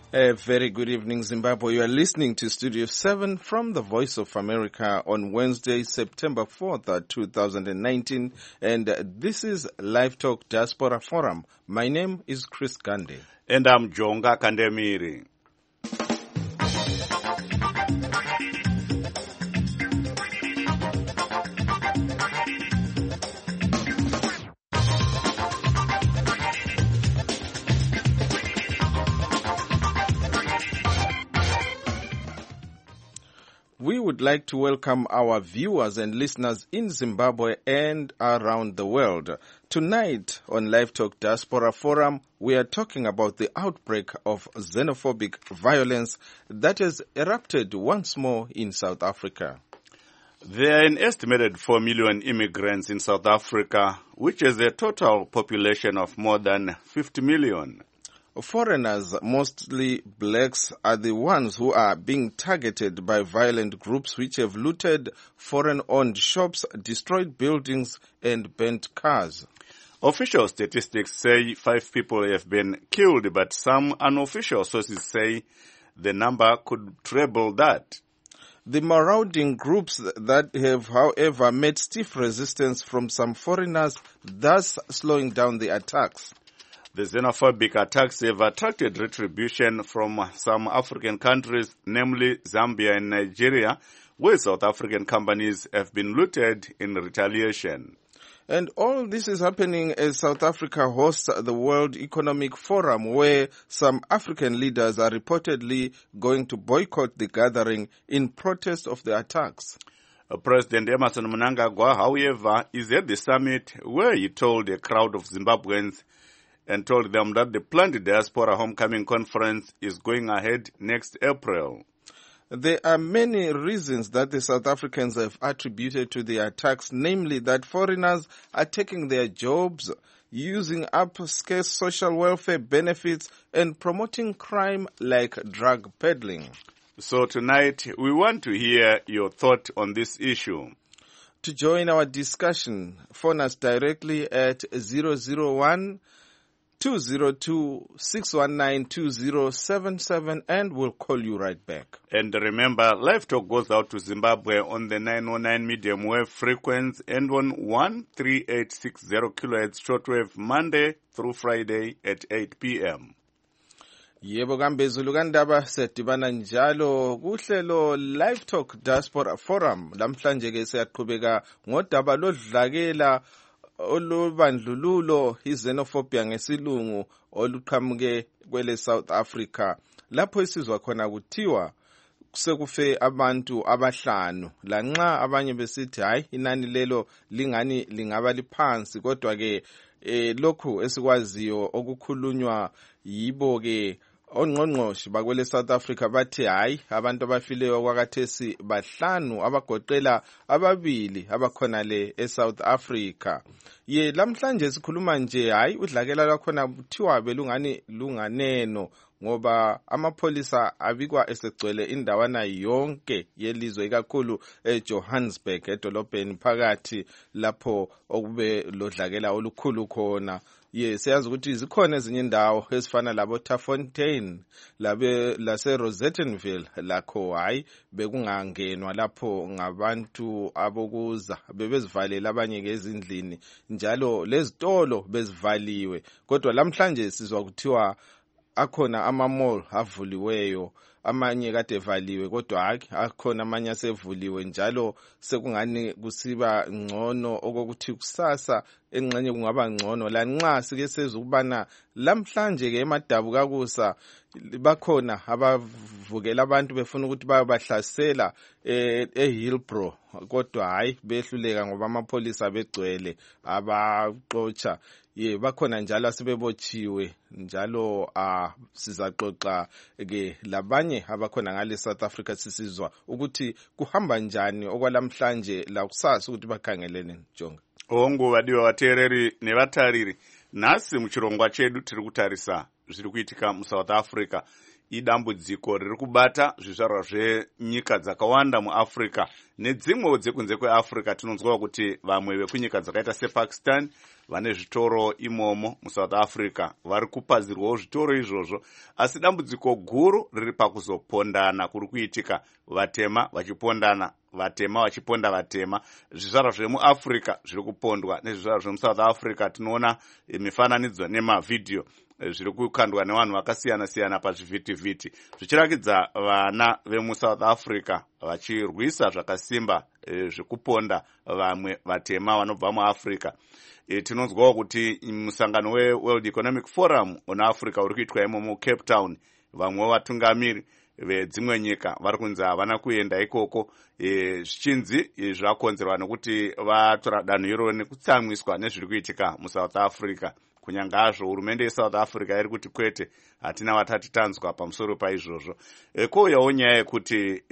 A very good evening, Zimbabwe. You are listening to Studio 7 from the Voice of America on Wednesday, September 4th, 2019. And this is Live Talk Diaspora Forum. My name is Chris Gande. And I'm Jonga Kandemiri. We would like to welcome our viewers and listeners in Zimbabwe and around the world. Tonight on Live Talk Diaspora Forum, we are talking about the outbreak of xenophobic violence that has erupted once more in South Africa. There are an estimated 4 million immigrants in South Africa, which is a total population of more than 50 million. Foreigners, mostly blacks, are the ones who are being targeted by violent groups which have looted foreign-owned shops, destroyed buildings, and burnt cars. Official statistics say 5 people have been killed, but some unofficial sources say the number could treble that. The marauding groups that have, however, met stiff resistance from some foreigners, thus slowing down the attacks. The xenophobic attacks have attracted retribution from some African countries, namely Zambia and Nigeria, where South African companies have been looted in retaliation. And all this is happening as South Africa hosts the World Economic Forum, where some African leaders are reportedly going to boycott the gathering in protest of the attacks. President Emmerson Mnangagwa, however, is at the summit where he told a crowd of Zimbabweans and told them that the planned Diaspora Homecoming Conference is going ahead next April. There are many reasons that the South Africans have attributed to the attacks, namely that foreigners are taking their jobs, using up scarce social welfare benefits, and promoting crime like drug peddling. So tonight, we want to hear your thought on this issue. To join our discussion, phone us directly at 001-202-619-2077 and we'll call you right back. And remember, Live Talk goes out to Zimbabwe on the 909 medium wave frequency and on 13860 kilohertz shortwave Monday through Friday at 8 p.m. Yebo kambezulu kandaba sedibana njalo kuhlelo Live Talk Diaspora Forum. Lamhlanje ke siyaqhubeka ngodaba lodlakela olubandlululo xenophobia ngesilungu oluqhamuke kwele South Africa. Lapho isizwa khona kuthiwa sekufe abantu abahlanu. Lanxa abanye besithi hayi inani lelo lingani lingaba liphansi, kodwa ke lokhu esikwaziyo okukhulunywa yibo ke ongqongqoshi bakwele South Africa bathi hayi abantu abafileyo kwakathesi bahlanu abagoqela ababili abakhona le eSouth Africa. Ye lamhlanje sikhuluma nje hayi udlakela lakhona kuthiwa belungani lunganeno ngoba amapholisa abikwa esegcwele indawana yonke yelizwe ikakhulu eJohannesburg edolobheni phakathi lapho okube lodlakela olukhulu khona. Siyazi ukuthi zikhona ezinye indawo ezifana labo Tafontein lase Rosettenville lakho hayi bekungangenwa lapho ngabantu abokuza bebezivalele abanye ke ezindlini njalo lezitolo bezivaliwe, kodwa lamhlanje sizwa kuthiwa akhona ama-mall avuliweyo, amanye kade evaliwe kodwa hayi akhona amanye asevuliwe njalo sekungani kusiba ngcono okokuthi kusasa engxenye kungaba ngcono. Lanxa sike sezukubana lamhlanje ke emadabu kakusa bakhona abavukela abantu befuna ukuthi bayabahlasela eHillbrow, kodwa hayi behluleka ngoba amapholisa begcwele abaxotsha. Bakhona njalo asebebotshiwe njalo sizaxoxa ke labanye abakhona ngale South Africa sisizwa ukuthi kuhamba njani okwalamhlanje la kusasa ukuthi bakhangelene Jonga. Ongo vadiwa vateereri nevatariri, nhasi muchirongwa chedu tiri kutarisa zviri kuitika muSouth Africa. Idambudziko riri kubata zvizvarwa zvenyika dzakawanda muAfrica nedzimwewo dzekunze kweafrica. Tinonzwawo kuti vamwe vekunyika dzakaita sepakistan vane zvitoro imomo musouth africa vari kupazirwawo zvitoro izvozvo, asi dambudziko guru riri pakuzopondana kuri kuitika, vatema vachipondana, vatema vachiponda vatema. Zvizvarwa zvemuafrica zviri kupondwa nezvizvarwa zvemusouth africa. Tinoona mifananidzo nemavhidhiyo zviri kukandwa nevanhu vakasiyana siyana pazvivhitivhiti zvichirakidza vana vemusouth africa vachirwisa zvakasimba zvekuponda vamwe vatema vanobva muafrica. Tinonzwawo kuti musangano weWorld Economic Forum una Africa uri kuitwa imomo Cape Town, vamwe vatungamiri vedzimwe nyika vari kunzi havana kuenda ikoko, zvichinzi zvakonzerwa nekuti vatora danho iroro nekutsamwiswa nezviri kuitika muSouth Africa. Kunyangazvo hurumende yeSouth Africa iri kuti kwete, hatina watati tanzwa pamusoro paizvozvo. Kouyawo nyaya yekuti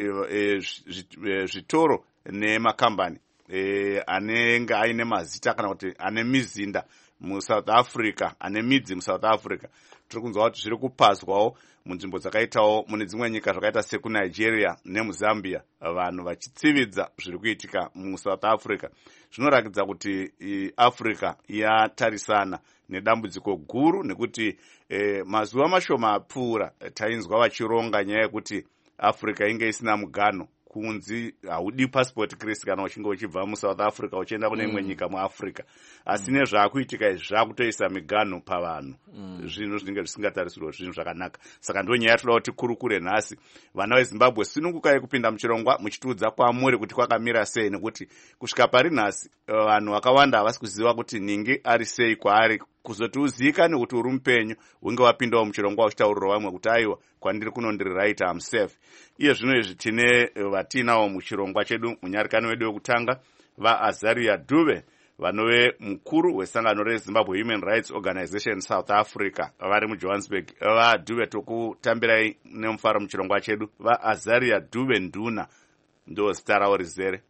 zvitoro nemakambani anenge aine mazita kana kuti ane mizinda muSouth Africa, ane midzi muSouth Africa, tiri kunzwa kuti zviri kupazwawo munzvimbo dzakaitawo mune dzimwe nyika zvakaita sekunigeria nemuzambia, vanhu vachitsividza zviri kuitika muSouth Africa. Zvinorakidza kuti Africa yatarisana nedambudziko guru, nekuti mazuva mashoma apfuura tainzwa vachironga nyaya yekuti Africa inge isina mugano, kunzi haudi passport Chris kana uchinge uchibva muSouth Africa uchienda kune imwe nyika muAfrica. Asi nezvaakuitika izvi zvakutoisa migano pavanhu, zvinhu zvinenge zvisingatarisirwa zvinhu zvakanaka. Saka ndo nyaya yatoda kuti kurukure nhasi. Vana veZimbabwe, sunungukai kupinda muchirongwa muchitiudza kwamuri kuti kwakamira sei, nekuti kusvika pari nhasi vanhu vakawanda havasi kuziva kuti ningi ari sei kwaari, kuzoti uzikane kuti uri mupenyu unge wapindawo muchirongwa uchitaurira vamwe kuti aiwa kwandiri kuno ndiri right, am safe. Iye zvino izvi tine vatinawo muchirongwa chedu munyarikani wedu wekutanga vaAzaria Dube, vanove mukuru wesangano reZimbabwe Human Rights Organization South Africa vari muJohannesburg. VaDube tokutambirai nemufaro muchirongwa chedu. VaAzaria Dube Nduna ndo zita ravo rizere.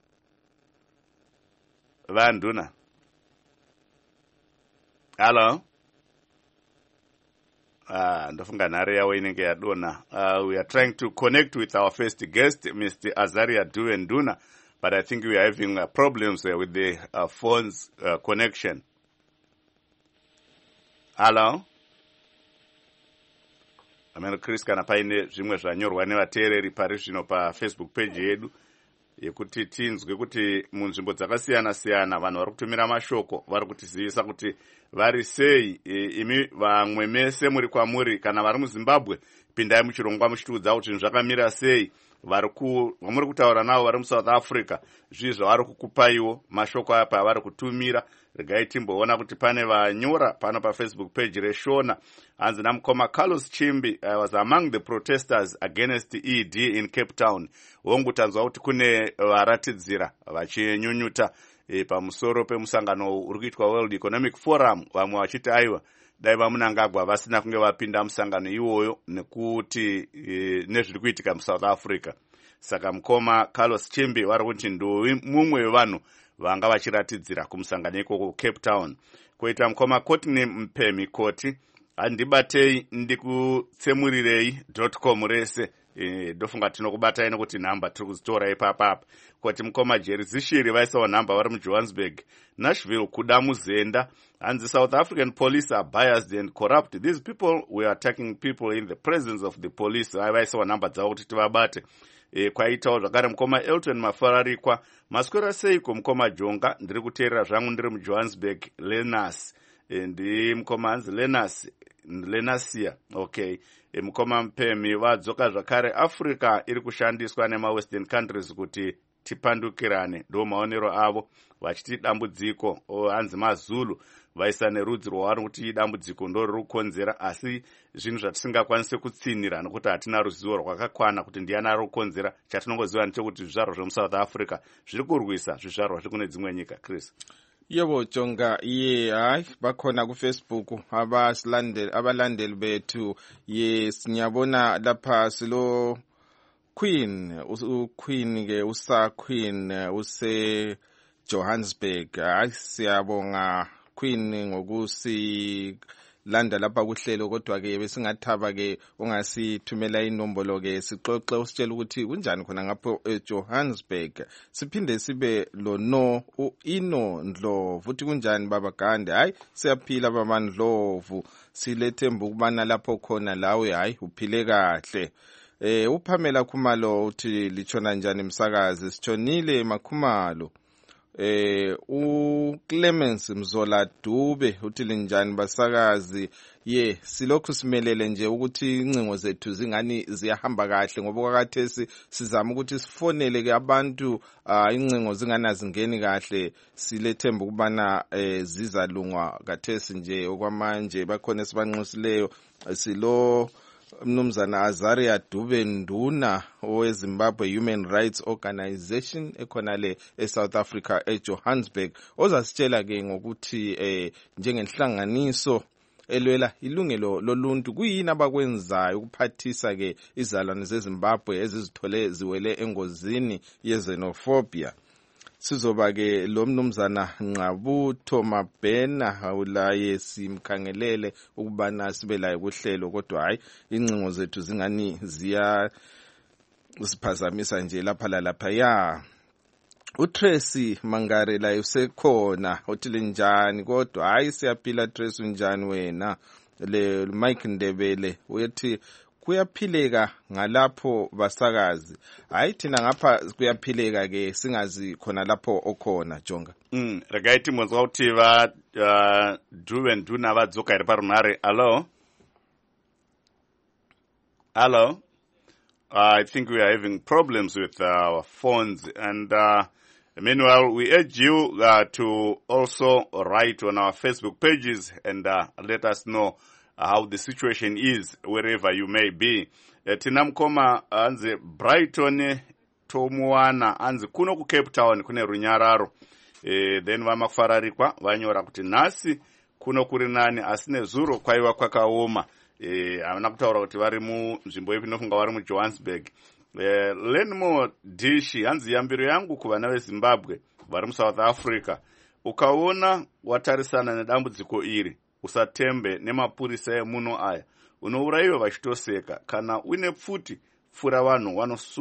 VaNduna. Hello. Ndofunga nhare yavo inenge yadonha. We are trying to connect with our first guest, Mr. Azaria Dube Nduna, but I think we are having problems with the phone's connection. Hello. Ameno Chris kana paine zvimwe zvanyorwa nevateereri pari zvino paFacebook page yedu yekuti tinzwe kuti munzvimbo dzakasiyana siyana vanhu vari kutumira mashoko vari kutizivisa kuti vari sei. Imi vamwe mese muri kwamuri kana vari muZimbabwe, pindai muchirongwa muchitiudza kuti zvinhu zvakamira sei. Vamuri kutaura navo vari muSouth Africa, zvizvi zvavari kukupaiwo mashoko aya pavari kutumira. Regai timboona kuti pane vanyora pano paFacebook page reShona, hanzi namukoma Carlos Chimbi was among the protesters against ED in Cape Town. Hongu tanzwa kuti kune varatidzira vachinyunyuta pamusoro pemusangano uri kuitwa World Economic Forum, vamwe vachiti aiwa dai vaMunangagwa vasina kunge vapinda musangano iwoyo nekuti nezviri kuitika muSouth Africa. Saka mukoma Carlos Chimbi vari kuti ndovi mumwe wevanhu vanga vachiratidzira kumusangano ikoko Cape Town. Koita mukoma Courtney Mpemi Koti, handibatei ndikutsemurirei.com rese. Ndofunga tinokubatai nekuti nhamba tiri kuzitora ipapa. Kuti mukoma Jerry Zishiri vaisawo nhamba vari muJohannesburg. Nashville kuda muzenda, and the South African police are biased and corrupt. These people were attacking people in the presence of the police. Vaisawo nhamba dzavo kuti tivabate. Kwaitawo zvakare mukoma Elton Mafararikwa, maswera seiko mukoma Jonga, ndiri kuteerera zvangu ndiri muJohannesburg. Lenas ndi mukoma hanzi Lenasia. Okay. Mukoma Mpemi vadzoka zvakare, Africa iri kushandiswa nemaWestern countries kuti tipandukirane, ndo maonero avo, vachiti dambudziko hanzi maZulu vaisa nerudzi rwavari kuti dambudziko ndo riri kukonzera, asi zvinhu zvatisingakwanise kutsinira nekuti hatina ruzivo rwakakwana kuti ndiani ari kukonzera. Chatinongoziva ndechekuti zvizvarwa zvemuSouth Africa zviri kurwisa zvizvarwa zviri kune dzimwe nyika. Chris. Yebo Jonga, hayi bakhona kuFacebook abalandeli bethu. Yes, ngiyabona lapha silo Queen ke usa Queen use Johannesburg. Hayi siyabonga Queen ngokusilalela landa lapha kuhlelo kodwa-ke besingathaba-ke ungasithumela inombolo-ke sixoxe usitshela ukuthi kunjani khona ngapho eJohannesburg. Siphinde sibe Ino Ndlovu uthi kunjani baba Gande. Hayi siyaphila baba Ndlovu, silethemba ukubana lapho khona lawe hayi uphile kahle. uPamela Khumalo uthi lichona njani msakazi. Sichonile Makhumalo. uClemens Mzola Dube uthi linjani basakazi. Silokhu simelele nje ukuthi incingo zethu zingani ziyahamba kahle ngoba kwakathesi sizama ukuthi sifonele ke abantu incingo zingana zingeni kahle. Silethemba ukubana zizalungwa kathesi nje okwamanje bakhona sibanxusileyo. Silo Mnumzana Azaria Dube Nduna oweZimbabwe Human Rights Organization ekhona le eSouth Africa eJohannesburg ozasitshela ke ngokuthi njengenhlanganiso elwela ilungelo loluntu kuyini abakwenzayo ukuphathisa ke izalwane zeZimbabwe ezizithole ziwele engozini yezenophobia. Sizoba ke lo mnumzana Nqabutho Mabhena ulaye simkhangelele ukubana sibe laye kuhlelo kodwa hayi incingo zethu zingani ziya siphazamisa nje lapha lalapha. uTracy Mangare la usekhona uthi linjani kodwa hayi siyaphila Tracy unjani wena. Le Mike Ndebele uyathi kuyaphileka ngalapho basakazi. Hayi thina ngapha kuyaphileka ke singazi khona lapho okhona Jonga. Regaiti mozwa kuti va Dube Nduna vadzoka iri parunhare. Hello. I think we are having problems with our phones, and meanwhile we urge you to also write on our Facebook pages and let us know how the situation is wherever you may be. Tinamkoma anze Brighton tomuwana anze kuno ku Cape Town kune runyararo. Then vamakufararikwa vanyora kuti nhasi kuno kuri nani asine zuro kwaiwa kwakaoma. Havana kutaura kuti vari munzvimbo ipi inofunga vari muJohannesburg. Lenmo Dishi hanzi yambiro yangu kuvana veZimbabwe vari muSouth Africa. Ukaona watarisana nedambudziko iri usatembe nemapurisa emuno aya. Unouraiwa vachitoseka kana une pfuti fura vanhu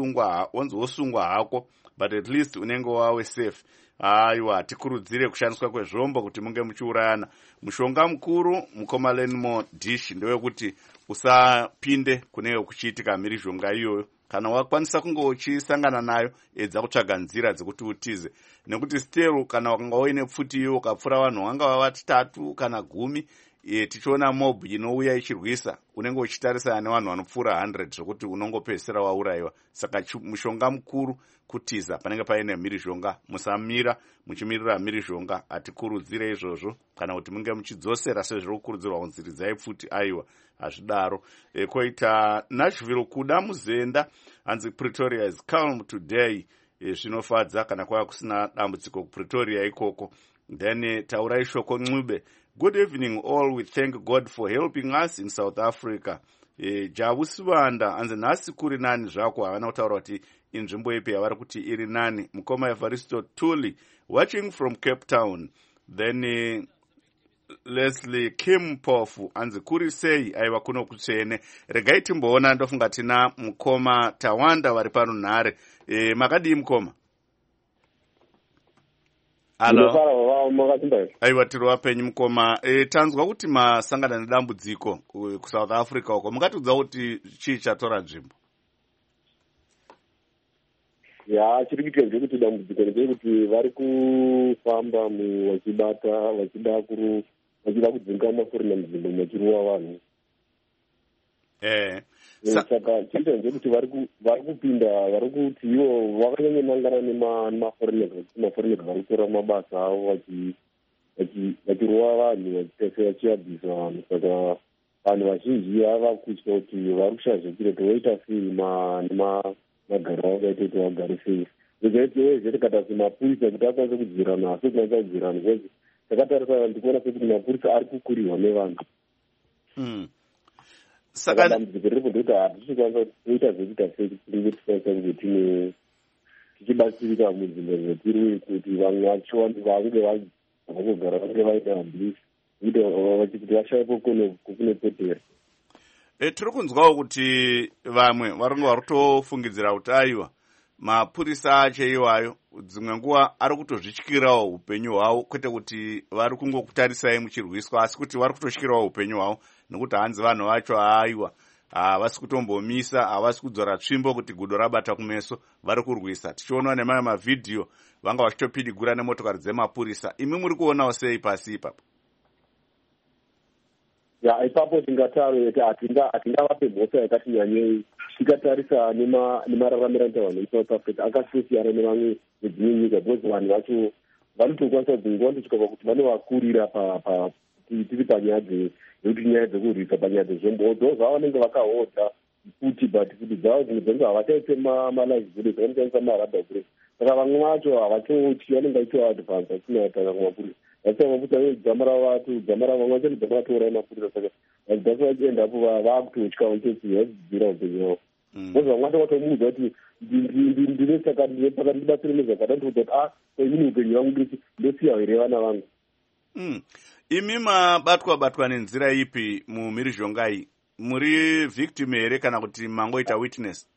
wosungwa hako, but at least unenge wawe safe. Aiwa tikurudzire kushandiswa kwezvombo kuti munge muchiurayana. Mushonga mukuru mukoma Lenmo Dish ndewekuti usapinde kunenge kuchiitika mhirizhonga iyoyo. Kana wakwanisa kunge uchisangana nayo edza kutsvaga nzira dzekuti utize, nekuti still kana wakanga uine pfuti iyo ukapfura vanhu vanga vava 3 kana 10 tichiona mob inouya ichirwisa unenge uchitarisana nevanhu vanopfuura 100 zvokuti unongopedzisira waurayiwa. Saka mushonga mukuru kutiza panenge paine mhirizhonga. Musamira muchimirira mhirizhonga. Atikurudzire izvozvo kana kuti munge muchidzosera sezviri kukurudzirwa kunziri dzaipfuti aiwa hazvidaro. Koita Nashville kuda muzenda hanzi Pretoria is calm today. Zvinofadza kana kwava kusina dambudziko kuPretoria ikoko. Then taurai shoko Ncube. Good evening all. We thank God for helping us in South Africa. Jabu Sivanda hanzi nhasi kuri nani zvako havana kutaura kuti inzvimbo ipi yavari kuti iri nani. Mukoma Evaristo Tuli watching from Cape Town. Then Leslie Kim Pofu hanzi kuri sei aiva kuno kutsvene. Regai timboona ndofunga tina mukoma Tawanda vari parunhare. Makadii mukoma? Aiwa tiri wapenyu mukoma. Tanzwa kuti masangana nedambudziko kuSouth Africa uko. Mungatiudza kuti chii chatora nzvimbo? Chiri kuitika ndekuti dambudziko ndekuti vari kufamba vachida kudzinga mafurina munzvimbo machiruwa vanhu. Saka chiita ndekuti vari kupinda, vari kuti ivo vakanyanyomangana nemaforenega vari kutora mabasa avo vachiruwa vanhu vachiabvisa vanhu. Saka vanhu vazhinji ava kutya kuti vari kushaya kuti voita sei nemagariro akaita kuti vagare sei. Zvezvete kata semapurisa kuti akwanise kudzivirana asi kukwanisa kudzivirana kwezi takatarisa ndikuona sekuti mapurisa ari kukurirwa nevanhu. Saka dambudziko riripo ndekuti hatichikwanisa kuita zvekuita sei tinenge tikwanisa kunge tichibatsirika munzvimbo dzetiri kuti vamwe vange vagara vange vaita abuse. kuti vashayipo kunopotera. Tiri kunzwawo kuti vamwe varonga varutofungidzira kuti aiwa mapurisa acho iwayo dzimwe nguva ari kutozvityirawo upenyu hwavo, kwete kuti vari kungokutarisai muchirwiswa, asi kuti vari kutotyirawo upenyu hwavo, nekuti hanzi vanhu vacho aiwa havasi kutombomisa, havasi kudzora tsvimbo kuti gudo rabata kumeso, vari kurwisa. Tichionawo nemamwe mavhidhiyo vanga vachitopidigura nemotokari dzemapurisa. Imi muri kuonawo sei pasi ipapo? Ipapo tingataro hatingavape mhosva yakati nyanyei tikatarisa nemararamiro anoita vanhu muSouth Africa akasiyana nevamwe vedzimwe nyika, because vanhu vacho vanotokwanisa kunguva ndosvika pakuti vanovakurira tiri panyaya dzekuti nyaya dzekurwisa panyaya dzezvombo, though zvavo vanenge vakahodha futi, but futi dzavo dzimwe dzenguva havataise malive bullets, vanotaisa marubber bullets. Saka vamwe vacho havachoti vanenge vachiwa advance vachinyataka kumapurisa vachiamaputa dzama ravatu dzama ravamwe vacho dzama ratourayi mapurisa. Saka vadzasi vachiendapo vaakutotya vachidzidzira upenyu hwavo. Bcause vamwe vacho vatomuudza kuti ndine saka pakati ndibatsire nezvakada ndikuti inini upenyu hwangu ndosiya here vana vangu. Imi mabatwa nenzira ipi mumhirizhongai? Muri victim here kana kuti mangoita witness?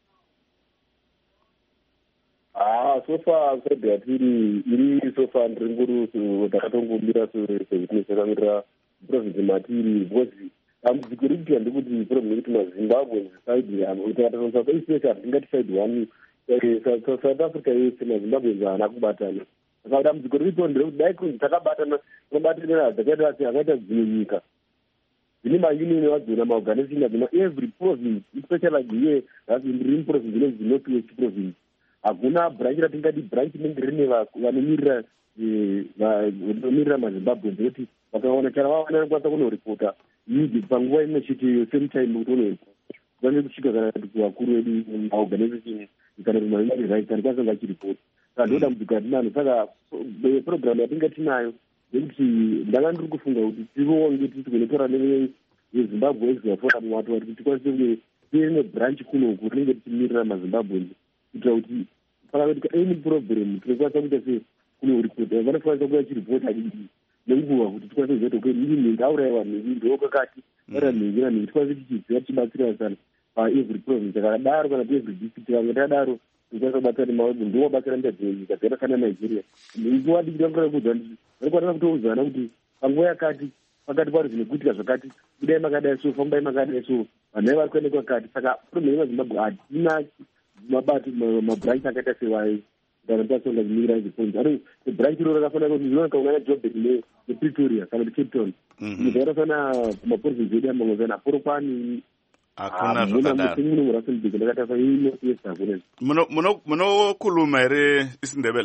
Sofa kwega iri sofa ndiri nguru ndakatongomira sewitness yakamirira province matiri, because dambudziko riri kuti handikuti problem yekuti maZimbabwe side tikatatonsa especially tingati side one South Africa yese maZimbabwe haana kubatana. Saka dambudziko riripo nderekuti dai kunzi takabatana tobatanira dzakaita akaita dzimwe nyika dzine maunion wadzona maorganization adzona every province, especially here ndiri province inonzi North West province. Hakuna branch ratingati branch inenge rine vanomirira maZimbabwe ndekuti vakaona chara vavana vanokwanisa kunoripota yidhi panguva imwe chete same time kuti unoripota kwanze kusvika kana kuti kuvakuru vedu maorganization kana kuti mahuman rights anokwanisa kunge achiripota. Saka ndodambudziko ratinaro. Saka programu yatinga tinayo ndekuti ndanga ndiri kufunga kuti tivonge titi kunotora nezimbabwe exia forum watu kuti tikwanise kunge tive nebranch kunoku rinenge tichimirira maZimbabwe kuitira kuti pakaitika any problem tinokwanisa kuita sei kunoripota, vanokwanisa kuva chiripota nenguva kuti tikwanise kuziva kuti iri mhingi auraiwa mhingi ndokakati ara mhingi namhingi tikwanise tichiziva tichibatsirana sana paevery province. Akadaro kana paevery district vamwe takadaro tikwanisa kubatsira nemawebhu ndowabatsira nda dzimwe nyika dzakaita sana Nigeria. Nguva diki ndakura kuudza kuti vanokwanisa kutoudzana kuti panguva yakati pakati pari zvinokuitika zvakati, kudai makadai so, fambai makadai so, vanhai vari kuenda kwakati. Saka problem yeMaZimbabwe hatina mabranch akaita sewai kana tasonga zimira zviponzi ari branch iro rakafanira kuti zvinonkaungana Joburg nePretoria kana kuti Cape Town nyika yakafanira kumaprovince edu amangozana Polokwane hakuna zvakadaro. Munokhuluma here isiNdebele?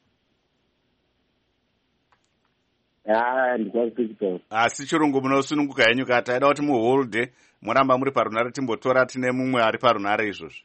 Asi chirungu munosununguka henyu kati aida kuti muholde muramba muri parunare timbotora tine mumwe ari parunare izvozvo.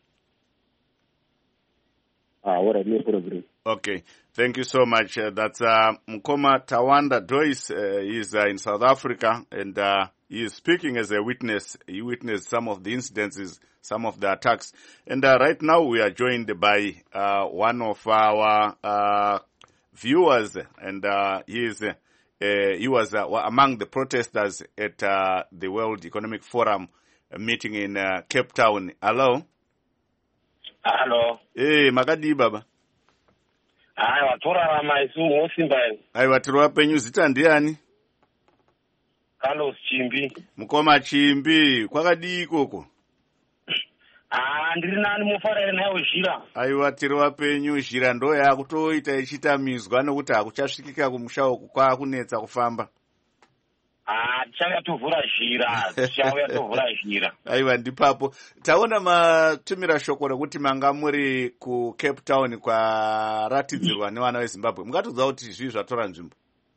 All right, no problem. Okay, thank you so much. That's Mkoma Tawanda Dois. He's in South Africa, and he is speaking as a witness. He witnessed some of the incidences, some of the attacks. And right now we are joined by one of our viewers, and he was among the protesters at the World Economic Forum meeting in Cape Town. Hello? Hello. Hey, makadi baba. Watorarama isu musimba. Aiwa, tiri wapenyu, zita ndiani? Carlos Chimbi. Mukoma Chimbi, kwakadii ikoko? Ndiri nani mufarire nayo zhira. Aiwa, tiri wapenyu, zhira ndo yakutoita ichitamizwa nokuti hakuchasvikika kumusha uku kwakunetsa kufamba. Tichauya tovhura zhira. Aiwa, ndipapo taona matumira shoko rekuti manga muri ku Cape Town kwaratidzirwa nevana veZimbabwe. Mungatodza kuti zvii zvatora nzvimbo?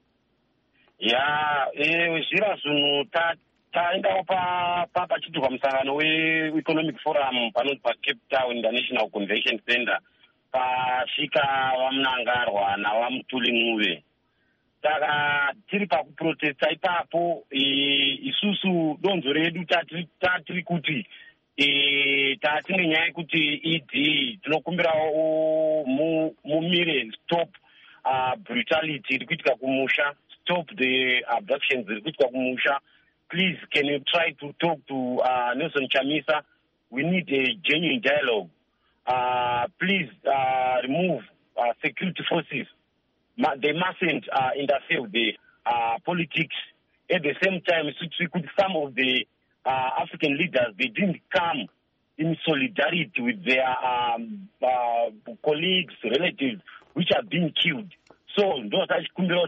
Zhira zvunhu taendawo pachiitirwa musangano weEconomic Forum panonzi paCape Town International Convention Center pasvika vamunangarwa navamutuli Muve. Saka tiri pakuprotesta ipapo isusu donzo redu tatiri kuti tatine nyaya yekuti ED tinokumbirawo mumire stop brutality iri kuitika kumusha, stop the abductions. Please, can you try to talk to Nelson Chamisa? We need a genuine dialogue. Please remove security forces. They mustn't interfere with the politics. At the same time, some of the African leaders, they didn't come in solidarity with their colleagues, relatives, which are being killed. So, those are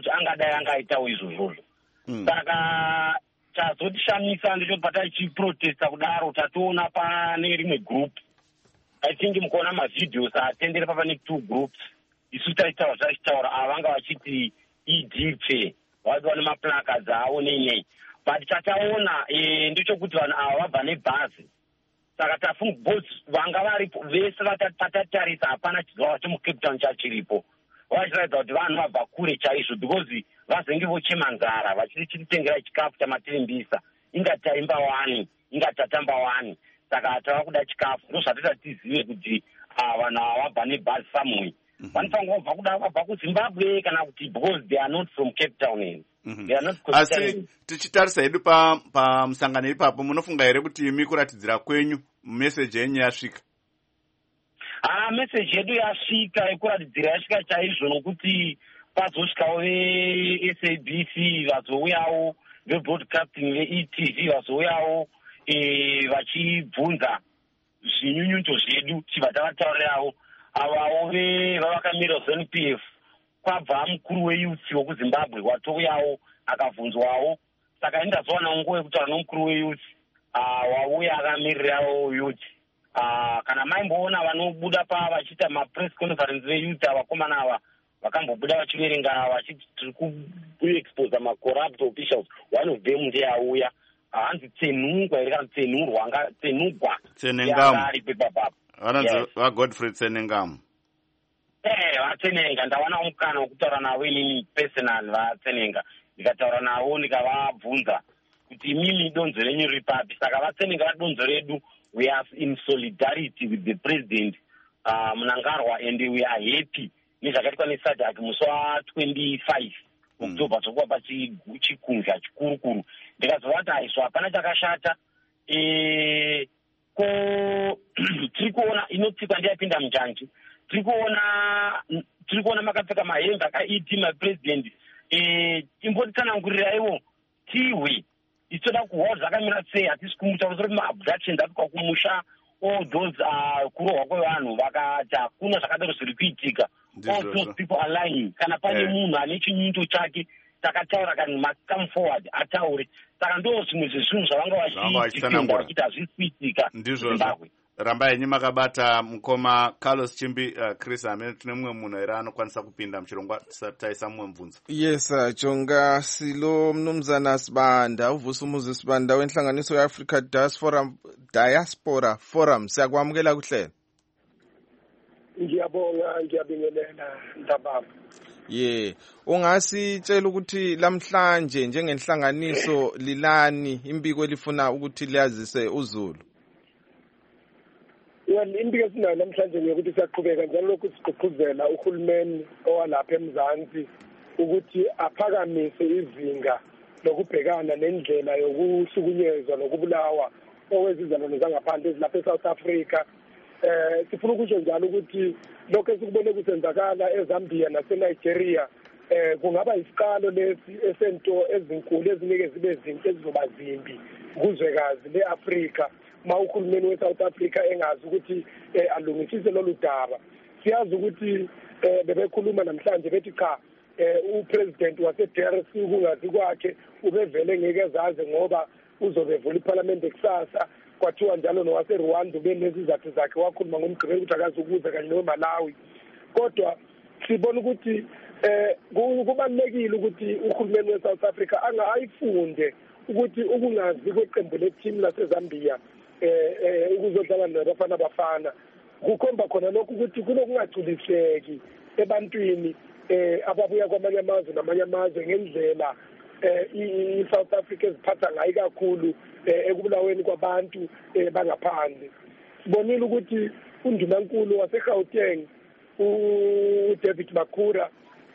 saka chazotishamisa ndechopata chiprotesta kudaro tatoona pane rimwe group. I think mukaona mavideos atendere papane 2 groups. Isu taitaura zvachitaura avanga vachiti idp vane maplacards avo nenyei. But chataona ndechokuti vanhu ava vabva nebhazi. Saka tafunga both vanga varipo vese vatatatarisa hapana chizvarwa chemucape town chachiripo. Vachiratidza kuti vanhu vabva kure chaizvo because vazenge vochema nzara vachititengera chikafu chamatirimbisa ingataimba wani ingatatamba wani. Saka tava kuda chikafu ndozvatota tizive kuti vanhu ava vabva nebhazi somewhere. Vanofanira kubva kuda vabva kuZimbabwe kana kuti because they are not from Cape Town. They are not asi tichitarisa hedu pamusangano ipapo munofunga here kuti imi kuratidzira kwenyu meseji yenyu yasvika? Meseji yedu yasvika yekuratidzira yasvika chaizvo nokuti pazosvikawo veSABC vazouyawo vebroadcasting veETV vazouyawo vachibvunza zvinyunyuto zvedu chibva tavataurirawo avawo vavakamirira ZNPF. Kwabva mukuru weyuth wokuZimbabwe watouyawo akabvunzwawo. Saka ndazowana nguva yekutaura nomukuru weyuth wauya akamirirawo youth. Kana maimboona vanobuda vachiita mapress conference veyuth avakomana ava vakambobuda vachiverenga vachiti tiri kuexpose macorrupt officials. One of them ndiye auya hanzi Tsenungwa here kana Tsenugwa ari pepapapa vanonzi vaGodfrey Tsenengamu. Vatsenenga ndawana mukana wokutaura navo inini personal vatsenenga ndikataura navo ndikavabvunza kuti imimi donzo renyu riri papi. Saka vatsenenga donzo redu we are in solidarity with the president Mnangagwa and we are happy nezvakaitwa neSADC musi wa25 October zvokuva pachikunja chikurukuru. Ndikazovati haizvo hapana chakashata. Tiri kuona inotsikwa ndiyapinda munjanji. Tiri kuona makapfeka mahembe akaiti mapresident. Imbotitsanangurira tiwe ichoda kuhwa zvakamira sei. Hatisi kumutaura kuti maabductions apika kumusha all those kurohwa kwevanhu vakati hakuna zvakadaro zviri kuitika. All those people are lying. Kana pane munhu ane chinyunyuto chake takataura kana must come forward ataure. Saka ndo zvimwe zvezvinhu zvavanga vachitipinda vachiti hazvisi kuitika Zimbabwe. Ramba yenyu makabata mukoma Carlos Chimbi. Chris amene tine mumwe munhu here anokwanisa kupinda muchirongwa taisa mumwe mubvunzo. Yes, Jonga Silo Mnumzana Sibanda uvusumuzi Sibanda wenhlanganiso yeAfrica Diaspora Forum. Siyakwamukela kuhlela. Ngiyabonga ngiyabingelela ntababa. Ungasitshela ukuthi lamhlanje njengenhlanganiso lilani imbiko elifuna ukuthi liyazise uZulu? Imbiko esinayo namhlanje ukuthi siyaqhubeka njalo lokhu sigqugquzela uhulumeni owalapha eMzansi ukuthi aphakamise izinga lokubhekana nendlela yokuhlukunyezwa nokubulawa okwezizalwane zangaphandle ezilapha eSouth Africa. Sifuna ukusho njalo ukuthi lokho esikubone kusenzakala eZambia naseNigeria kungaba isiqalo lesi esento ezinkulu ezinike zibe zinhle ezizoba zimbi kuzwekazi leAfrika ma uhulumeni weSouth Africa engazi ukuthi alungisise lolu daba. Siyazi ukuthi bebekhuluma namhlanje bethi cha upresident waseDRC kungazi kwakhe ubevele ngeke ezazi ngoba uzobevula iparliament ekusasa. Kwathiwa njalo nowaseRwanda benezizathu zakhe wakhuluma ngomgqibelo ukuthi akazukuza kanye noMalawi. Kodwa sibona ukuthi kubalulekile ukuthi uhulumeni weSouth Africa ayifunde ukuthi ukungazi kweqembu leteam laseZambia ukuzodlala nabafana kukhomba khona lokhu ukuthi kunokungagculiseki ebantwini ababuya kwamanye amazwe namanye amazwe ngendlela iSouth Africa eziphatha ngayo kakhulu ekubulaweni kwabantu bangaphandle. Sibonile ukuthi undunankulu waseGauteng uDavid Makhura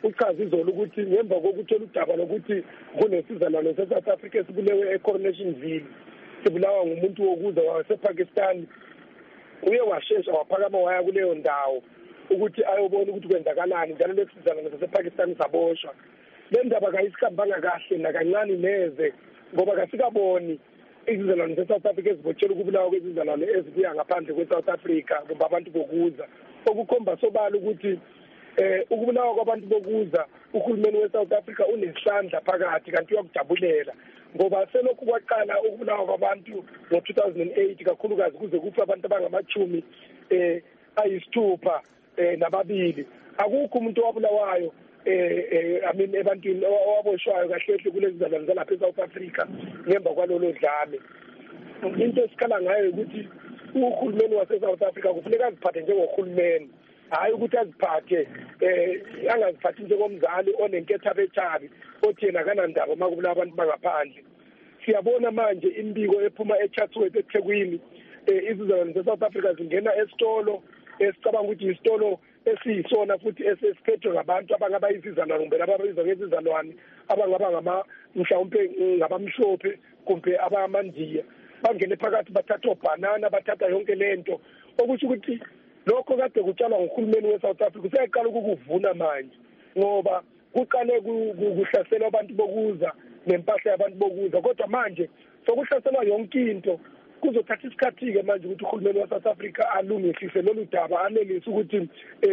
uchaza izolo ukuthi ngemva kokuthola udaba lokuthi kunesizalwane se-South Africa esibulewe eCoronationville sibulawa ngumuntu wokuza wasePakistan, uye washesha waphakama waya kuleyo ndawo ukuthi ayobona ukuthi kwenzakalani njalo lesizalwane sasePakistan saboshwa. Le ndaba kayisikambanga kahle nakancane neze ngoba kasikaboni izizalwane se-South Africa ezibotshela ukubulawa kwezizalwane ezibuya ngaphandle kwe-South Africa kumbe abantu bokuza, okukhomba sobala ukuthi ukubulawa kwabantu bokuza uhulumeni we-South Africa unesandla phakathi kanti uyakujabulela ngoba selokhu kwaqala ukubulawa kwabantu ngo-2008 kakhulukazi kuze kufe abantu abangamachumi ayisithupha nababili. Akukho umuntu owabulawayo ebantwini owaboshwayo kahle kulezi zizalwane zalapha eSouth Africa ngemva kwalolo dlame. Into esikhala ngayo ukuthi uhulumeni wase-South Africa kufuneka aziphathe njengohulumeni, hayi ukuthi aziphathe angaziphathi njengomzali onenkethabethabi othi yena kanandaba uma kubula abantu bangaphandle. Siyabona manje imbiko ephuma eChatsworth eThekwini, izizalwane ze-South Africa zingena esitolo esicabanga ukuthi isitolo esiyisona futhi esiphethwe ngabantu abangabayizizalwane kumbe ababizwa ngezizalwane abangaba mhlawumpe ngabamhlophe kumbe abamandiya. Bangene phakathi bathatha obhanana, bathatha yonke lento, okusho ukuthi lokho kade kutshalwa nguhulumeni we-South Africa useyaqala ukukuvuna manje ngoba kuqale kuhlaselwa abantu bokuza nempahla yabantu bokuza, kodwa manje sokuhlaselwa yonke into. Kuzothatha isikhathi-ke manje ukuthi uhulumeni we-South Africa alungisise lolu daba, anelise ukuthi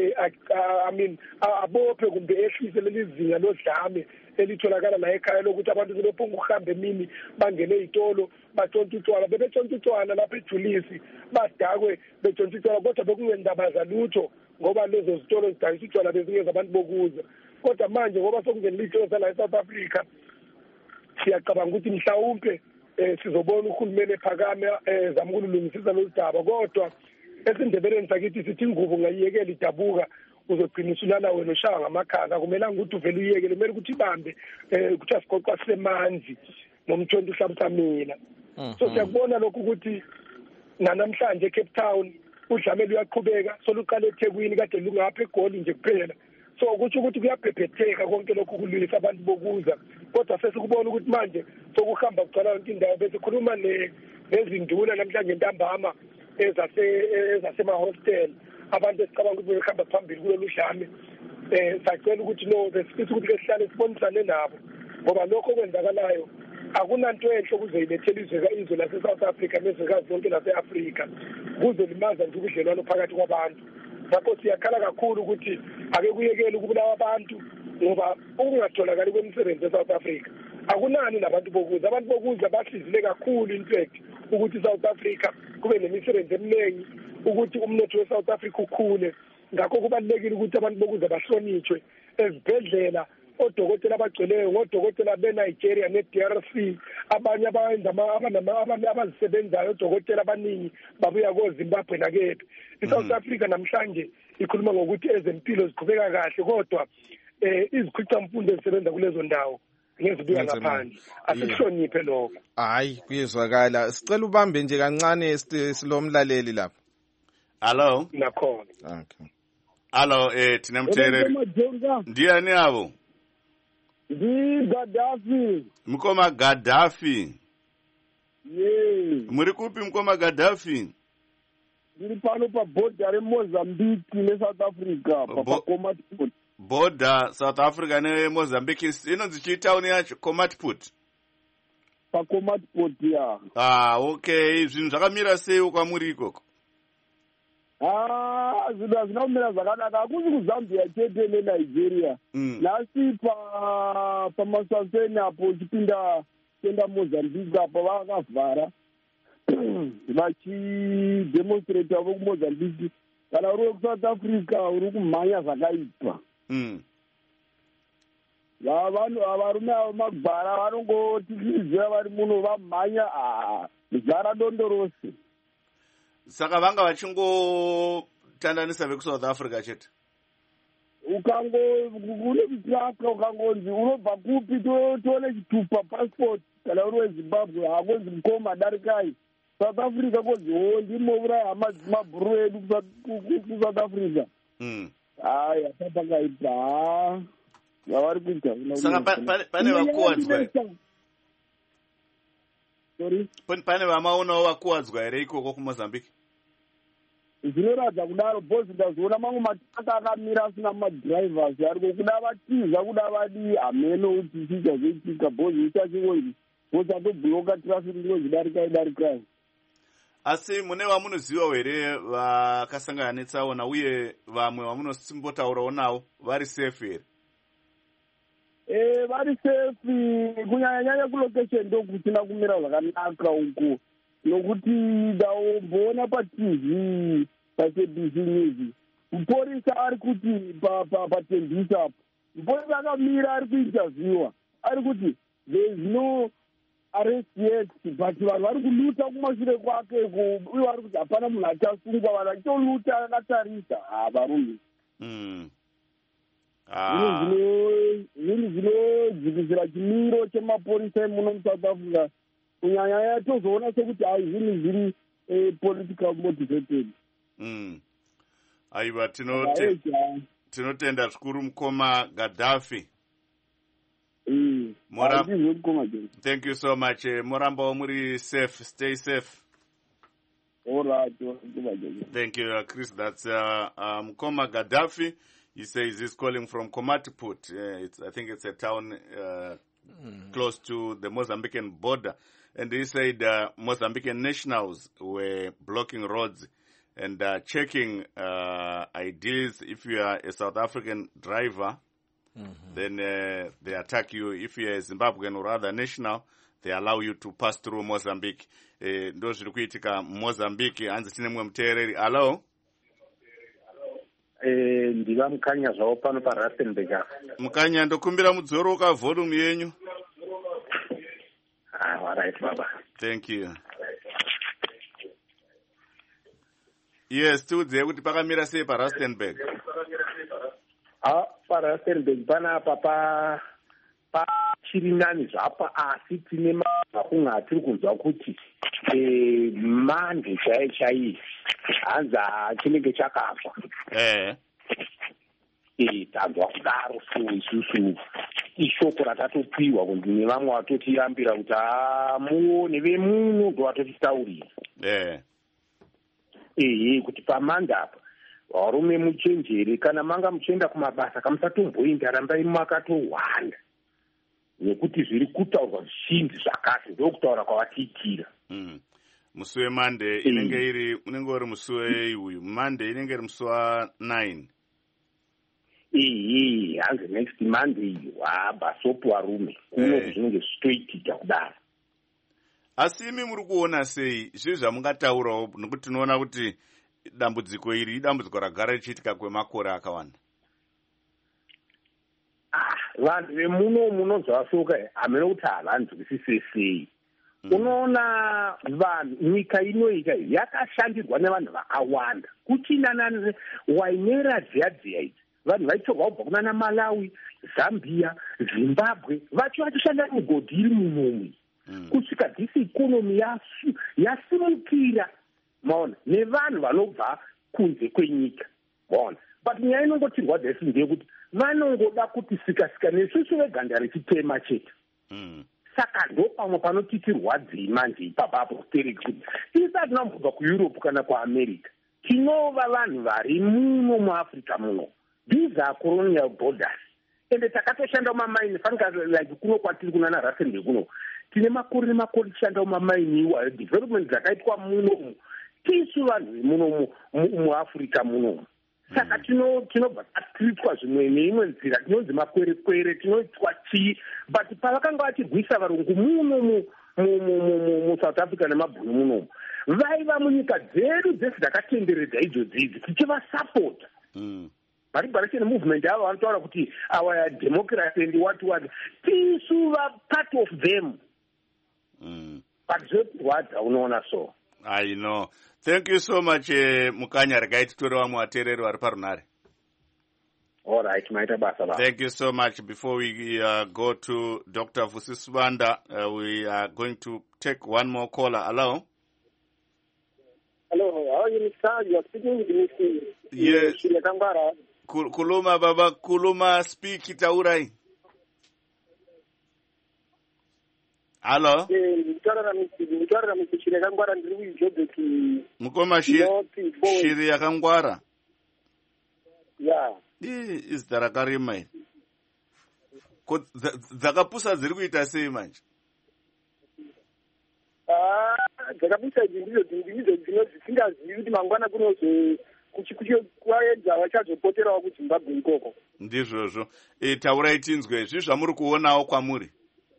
abophe kumbe ehlise leli zinga lodlame elitholakala la ekhaya lokuthi abantu sebephunga ukuhamba emini bangene ey'tolo batshontshe utshwala. Bebetshontshe utshwala lapha ejulisi badakwe betshontshe utshwala, kodwa bekungendaba lutho ngoba lezo zitolo zidayisa utshwala bezingeza abantu bokuza. Kodwa manje ngoba sokungenile iy'tolo zala eSouth Africa, siyacabanga ukuthi mhlawumpe sizobona uhulumeni ephakame zama ukulungisisa lolu daba, kodwa esindebeleni sakithi sithi ingubo ungayiyekela idabuka uzogcina usulala wena ushaya ngamakhaza. Akumelanga ukuthi uvele uyiyekele, kumele ukuthi ibambe ukuthi asigoqwa sisemanzi nomthonto uhlabuthamila. So siyakubona lokhu ukuthi nanamhlanje eCape Town udlame luyaqhubeka, soluqala eThekwini kade lungapha eGoli nje kuphela. So kutsho ukuthi kuyabhebhetheka konke lokhu kulwisa abantu bokuza, kodwa sesikubona ukuthi manje sokuhamba kugcwala yonke indawo. Besikhuluma nezinduna namhlanje ntambama ezasemahostel, abantu esicabanga ukuthi behamba phambili kulolu dlame. Sacela ukuthi no, besifisa ukuthi kesihlale sibonisane nabo ngoba lokho okwenzakalayo akunanto enhle ukuzeyilethela izwe lase-South Africa nezwekazi lonke lase-Afrika, kuzolimaza nje ubudlelwano phakathi kwabantu. Ngakho siyakhala kakhulu ukuthi ake kuyekele ukubulawa abantu ngoba ukungatholakali kwemisebenzi eSouth Africa akunani nabantu bokuza. Abantu bokuza bahlizile kakhulu in fact ukuthi iSouth Africa kube nemisebenzi eminingi, ukuthi umnotho weSouth Africa ukhule. Ngakho kubalulekile ukuthi abantu bokuza bahlonitshwe ezibhedlela. Odokotela abagcweleyo ngodokotela beNigeria neDRC, abanye abazisebenzayo odokotela abaningi babuya koZimbabwe nakephi. iSouth Africa namhlanje ikhuluma ngokuthi ezempilo ziqhubeka kahle, kodwa izikhwicamfundo ezisebenza kulezo ndawo ngezibuya ngaphandle. Asikuhloniphe lokho. Hayi, kuyezwakala. Sicela ubambe nje kancane silomlaleli lapha. Hello. Nakhona. Okay. Hello, thina mthereri. Ndiyani yabo? Gaddafi. Mkoma Gaddafi. Yey. Muri kupi Mkoma Gaddafi? Ndiri pano pa border reMozambique neSouth Africa pa Komatipoort. Border South Africa neMozambique inonzi chitown yacho Komatipoort. Pa Komatipoort ya. Okay, zvinhu zvakamira sei kwamuri ikoko? Zvinhu zvinomira zvakanaka, akusi kuZambia chete neNigeria. Nasi pamasaseni apo uchipinda kuenda Mozambique apa vakavhara vachidemonstrata vokuMozambique. Kana uri kuSouth Africa uri kumhanya zvakaipa. Varume avo magwara vanongotikizira vari muno vamhanya zara dondorose. Saka vanga vachingotandanisa vekuSouth Africa chete. Kune kutsvaka ukangonzi unobva kupi toone chitupa passport kana uri weZimbabwe hakonzi mukoma darikai South Africa konzi ndimouraya mabhuru edu kuSouth Africa. Haya tapakaipa. vavari kuita. Saka pane vakuwadzwa. Sorry. Pane vamaonawo vakuwadzwa here ikoko kuMozambique? Zvinoratidza kudaro bhozi ndazoona mamwe mataka akamira asina madhiraivhasi ariko kuda vatiza kuda vadii hameno kuti chichazoitika bhozi ichachingonzi bhozi atobhuroka trafiki ingonzi darikai. Asi mune vamunoziva here vakasangana netsaona uye vamwe vamunosimbotaurawo navo vari safe here? Vari safe kunyanya kulocation ndo kusina kumira zvakanaka uko nokuti ndaomboona paTV paSABC News muporisa ari kuti patembisa apo muporisa akamira ari kuinterviewa ari kuti there is no arrest yet but vanhu vari kuluta kumashure kwake uye vari kuti hapana munhu achasungwa vanhu achitoluta akatarisa varume zvinhu zvinodzikisira chimiro chemapurisa emuno muSouth Africa kunyanya yatozoona sekuti hai zvinhu zviri political motivated. Aiva tinotenda zvikuru mukoma Gaddafi. Thank you so much. Morambo muri safe, stay safe. All right. Thank you, Chris. That's Mukoma Gaddafi. He says he's calling from Komatiput. I think it's a town close to the Mozambican border. And he said Mozambican nationals were blocking roads and checking IDs. If you are a South African driver, then they attack you. If you are a Zimbabwean or other national, they allow you to pass through Mozambique. Ndo zviri kuitika Mozambique. Anzi tine mwe muteereri. Hello? Ndiva Mukanya zvavo pano paRustenburg. Mukanya, ndokumbira mudzoroka volume yenyu. All right, Baba. Thank you. Yes, tiudze kuti pakamira sei paRustenburg. PaRustenburg panapa pachiri nani zvapa asi tine makunga atiri kunzwa kuti manje chaiyi hanza chinenge chakafa. Tanzwa kudaro isusu ishoko ratatopiwa kunzi nevamwe vatotiyambira kuti muone vemuno ndo vatotitaurira kuti pamanda apa varume muchenjere kana manga muchienda kumabasa kamusatomboenda rambai makatowanda nekuti zviri kutaurwa zvizhinji zvakati ndokutaura kwavatiitira. Musi weMonday inenge uri musi uyu Monday inenge iri musi wa9. Hanzi next Monday basopu varume kuno zvinenge zvichitoitika kudaro. Asi imi muri kuona sei zviri zvamungataurawo nekuti tinoona kuti dambudziko iri idambudziko ragara richiitika kwemakore akawanda. Vanhu vemuno zvavasoka hamene kuti havanzwisise sei. Unoona vanhu nyika inoika yakashandirwa nevanhu vakawanda kuchina wainera dziya idzi vanhu vaitorwa kubva kunana Malawi, Zambia, Zimbabwe vachishanda mugodhi iri munomwe kusvika dhisi ikonomi yasimukira maona nevanhu vanobva kunze kwenyika maona. But nyaya inongotirwadza isi ndeyekuti vanongoda kuti sikasika nesusu veganda rechitema chete. Saka ndo pamwe panotitirwadzei manje ipapapo stereki kuti tisati nambobva kuEurope kana kuAmerica tinova vanhu vari muno muAfrica muno. These are colonial borders. Ende takatoshanda mumaini fanika like kuno kwatiri kunana Rustenburg kuno tine makore tichishanda mumaini iwayo development dzakaitwa muno tisu vanhu muno muAfrica muno. Saka tinobva tatriitwa zvimwe neimwe nzira tinonzi makwere tinoitwa chii but pavakanga vachirwisa varungu muno muSouth Africa nemabhunu muno vaiva munyika dzedu dzese dzakatenderedza idzodzi tichivasapota. Liberation movement ava vanotaura kuti our democracy and what tisu part of them. But zvotirwadza unoona so. I know. Thank you so much, Mukanya. Regai titore vamwe vateereri vari parunare. All right, maita basa baba. Thank you so much. Before we go to Dr. Vusisubanda, we are going to take one more caller. Hello? Hello, how are you, Mr.? You are speaking with Mr. Yes. Kuluma, Baba. Kuluma, speak it, Taurai. Hello. ndikutaura misi shiri yakangwara ndiri kuijobheki Mukoma shiri yakangwara. ya Izita rakarima iri. Dzakapusa dziri kuita sei manje? dzakapusa idzi ndidzo dzisingazivi kuti mangwana kuedza vachazopoterawo kuzimbabwe ikoko. Ndizvozvo. Taurai tinzwe zvi zvamuri kuonawo kwamuri.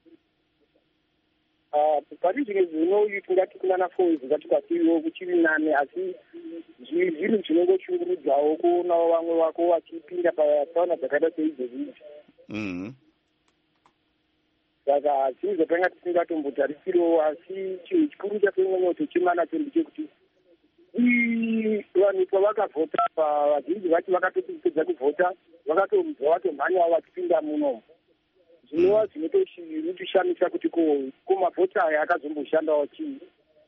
Pari zvimwe zvino tingati kunana fozi ngatikwasiriwo kuchiri nane, asi zvinhu zvinongoshungurudzawo kuonawo vamwe vako vachipinda patsaona dzakaita seizvozvizvi. Saka zvinhu zvatanga tisingatombotarisiriwo, asi chinhu chikuru chatonyanyoto chemanacho ndechekuti vanhu pavakavhota, vazhinji vacho vakatopedza kuvhota vakatobva vatomhanyawo vachipinda munomu. Zvinova zvinotishamisa kuti ko mavhota aya akazomboshandawo chii.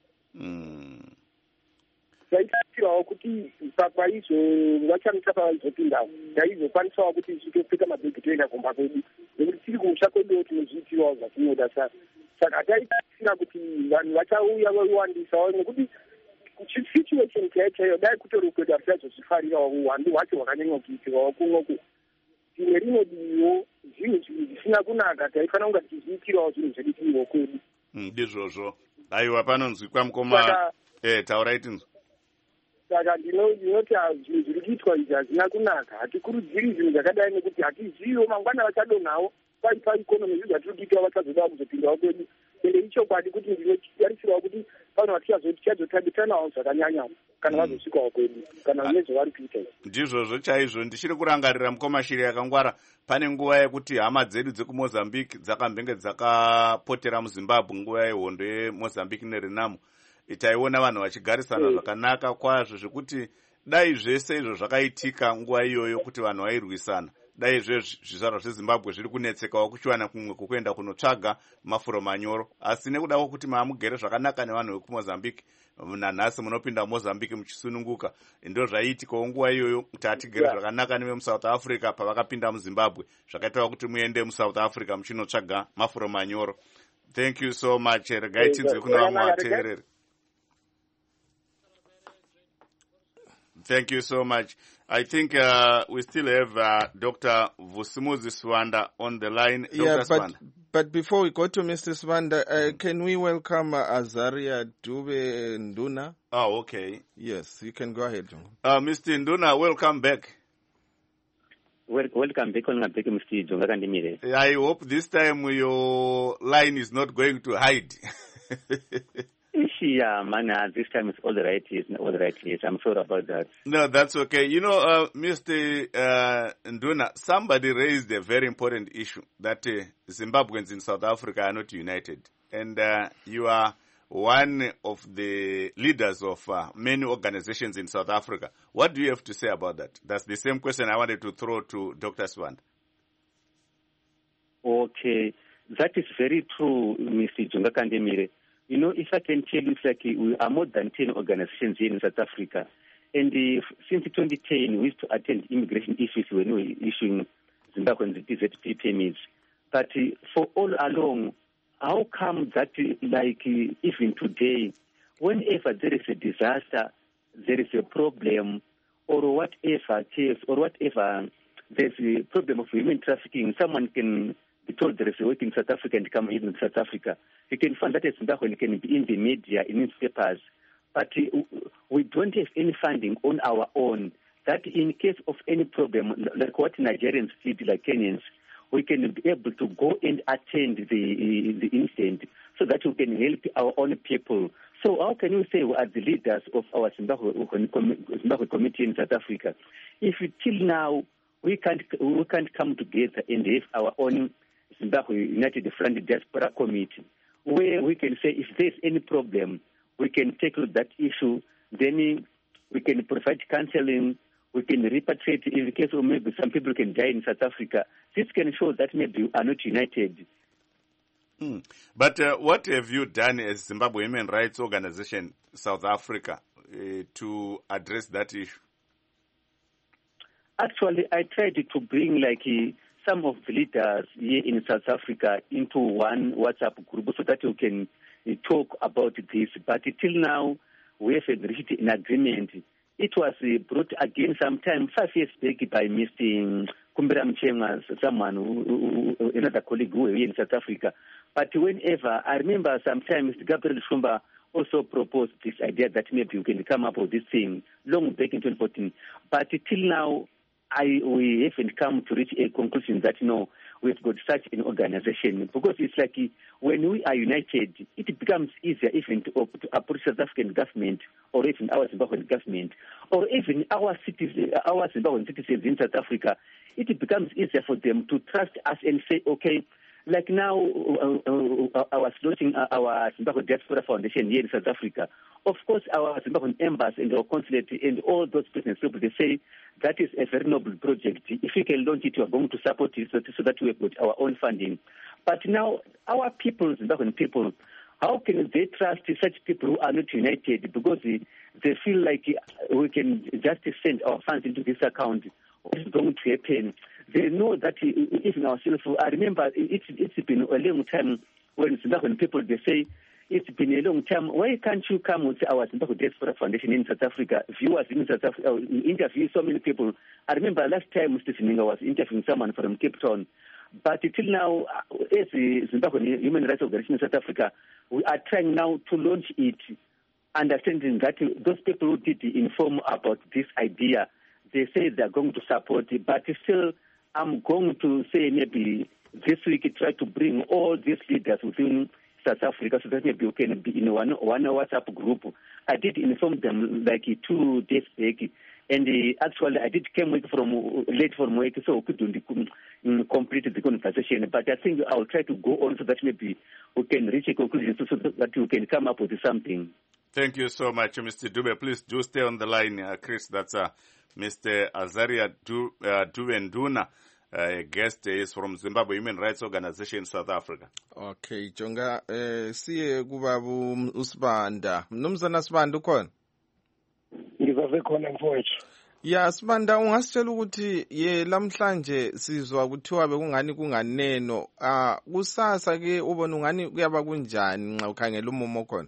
Zaitatirawo kuti paizvo vachamisa pavaizopindawo taizokwaniswawo kuti titopfeka mabhegi toenda kumba kwedu, nekuti tiri kumusha kweduwo tinozviitirawo zvatinoda. Saka taitasira kuti vanhu vachauya voiwandisawo, nekuti situation chaiyo dai kutori kuita tichazozvifarirawo uwandu hwacho hwakanyanya kuitirawo kunoku. Imwe rinodiwo zvinhu zvisina kunaka, taifanira kunga tichizviitirawo zvinhu zvedu tiriwo kwedu. Ndizvozvo. Aiwa, panonzwikwa mukoma. Taurai tinzwa. Saka ndinoti zvinhu zviri kuitwa izvi hazina kunaka. Hatikurudziri zvinhu zvakadai nekuti hatiziviwo mangwana vachadonhawo paikonomi zvinhu zvatiri kuitawo vachazodawo kuzopindawo kwedu. Ende ichokwadi kuti ndinotarisirawo kuti pano tichazotambisanawo zvakanyanya kana vazosvikawo kwedu, kana nezvavari kuita izvi. Ndizvozvo chaizvo. Ndichiri kurangarira mukoma shiri yakangwara, pane nguva yekuti hama dzedu dzekumozambique dzakambenge dzakapotera muzimbabwe nguva yehondo yemozambique nerenamo. Taiona vanhu vachigarisana zvakanaka kwazvo, zvekuti dai zvese izvo zvakaitika nguva iyoyo kuti vanhu vairwisana, dai zvizvarwa zvezimbabwe zviri kunetsekawo kuchiwana kumwe kukuenda kunotsvaga mafuro manyoro. Asi nekuda kwokuti maamugere zvakanaka nevanhu vekumozambique, nanhasi munopinda mumozambique muchisununguka, ndo zvaiitikawo nguva iyoyo kuti hatigere zvakanaka nevemusouth africa pavakapinda muzimbabwe, zvakaitawo kuti muende musouth africa muchinotsvaga mafuro manyoro. Thank you so much. Regai tinzwe kuna vamwe vateereri. Thank you so much. I think we still have Dr. Vusimuzi Swanda on the line. Dr. Swanda. But before we go to Mr. Swanda, can we welcome Azaria Dube Nduna? Oh, okay. Yes, you can go ahead. Mr. Nduna, welcome back. Welcome back, Mr. Jonga. I hope this time your line is not going to hide. Yeah, man, this time it's all right. Yes, all right. Yes, I'm sorry about that. No, that's okay. You know, Mr. Nduna, somebody raised a very important issue that Zimbabweans in South Africa are not united. And you are one of the leaders of many organizations in South Africa. What do you have to say about that? That's the same question I wanted to throw to Dr. Swanda. Okay, that is very true, Mr. Jonga Kandemire. You know, if I can tell you, it's like we are more than 10 organizations here in South Africa. And since 2010, we used to attend immigration issues when we were issuing Zimbabwean ZZP permits. But for all along, how come that, like, even today, whenever there is a disaster, there is a problem, or whatever case, or whatever, there's a problem of human trafficking, someone can be told there is a work in South Africa and come in South Africa. You can find that Zimbabwe can be in the media, in newspapers, but we don't have any funding on our own. That in case of any problem, like what Nigerians did, like Kenyans, we can be able to go and attend the incident so that we can help our own people. So how can you say we are the leaders of our Zimbabwe community in South Africa if till now we can't come together and have our own Zimbabwe United Front Diaspora Committee, where we can say if there's any problem, we can tackle that issue, then we can provide counseling, we can repatriate in the case of maybe some people can die in South Africa. This can show that maybe we are not united. But what have you done as Zimbabwe Human Rights Organization South Africa to address that issue? Actually, I tried to bring like some of the leaders here in South Africa into one WhatsApp group so that you can talk about this. But till now, we haven't reached an agreement. It was brought again sometime 5 years back by Mr. Kumbera Mchemwa, someone, another colleague who here in South Africa. But whenever, I remember sometimes Gabriel Shumba also proposed this idea that maybe we can come up with this thing long back in 2014. But till now, we haven't come to reach a conclusion that, we've got such an organization. Because it's like when we are united, it becomes easier even to approach South African government or even our Zimbabwean government or even our Zimbabwean citizens in South Africa. It becomes easier for them to trust us and say, okay, like now I was launching our Zimbabwe Diaspora Foundation here in South Africa. Of course, our Zimbabwean embassy and our consulate and all those business people, they say that is a very noble project. If we can launch it, we are going to support it so that we have got our own funding. But now, our people, Zimbabwean people, how can they trust such people who are not united? Because they feel like we can just send our funds into this account. What is going to happen? They know that even ourselves, I remember it's been a long time when Zimbabwean people, they say, it's been a long time. Why can't you come with our Zimbabwe Diaspora Foundation in South Africa? Viewers in South Africa, interview so many people. I remember last time Stephen Inga was interviewing someone from Cape Town. But till now, as the Zimbabwean Human Rights Organization in South Africa, we are trying now to launch it, understanding that those people who did inform about this idea, they say they are going to support it. But still, I'm going to say maybe this week try to bring all these leaders within South Africa so that maybe we can be in one WhatsApp group. I did inform them like 2 days back, and actually I did come late from work, so we couldn't complete the conversation. But I think I'll try to go on so that maybe we can reach a conclusion so that we can come up with something. Thank you so much, Mr. Dube. Please do stay on the line, Chris. That's Mr. Azaria Duvenduna. Guest is from Zimbabwe Human Rights Organization in South Africa. Okay, Jonga, siye kubabu uSibanda. Mnumzana Sibanda ukhona? Ngizave khona mfowethu. Ya Sibanda, ungasitshela ukuthi lamhlanje sizwa kuthiwa bekungani kunganeno. Kusasa ke ubona ungani kuyaba kunjani nxa ukhangela umumo khona?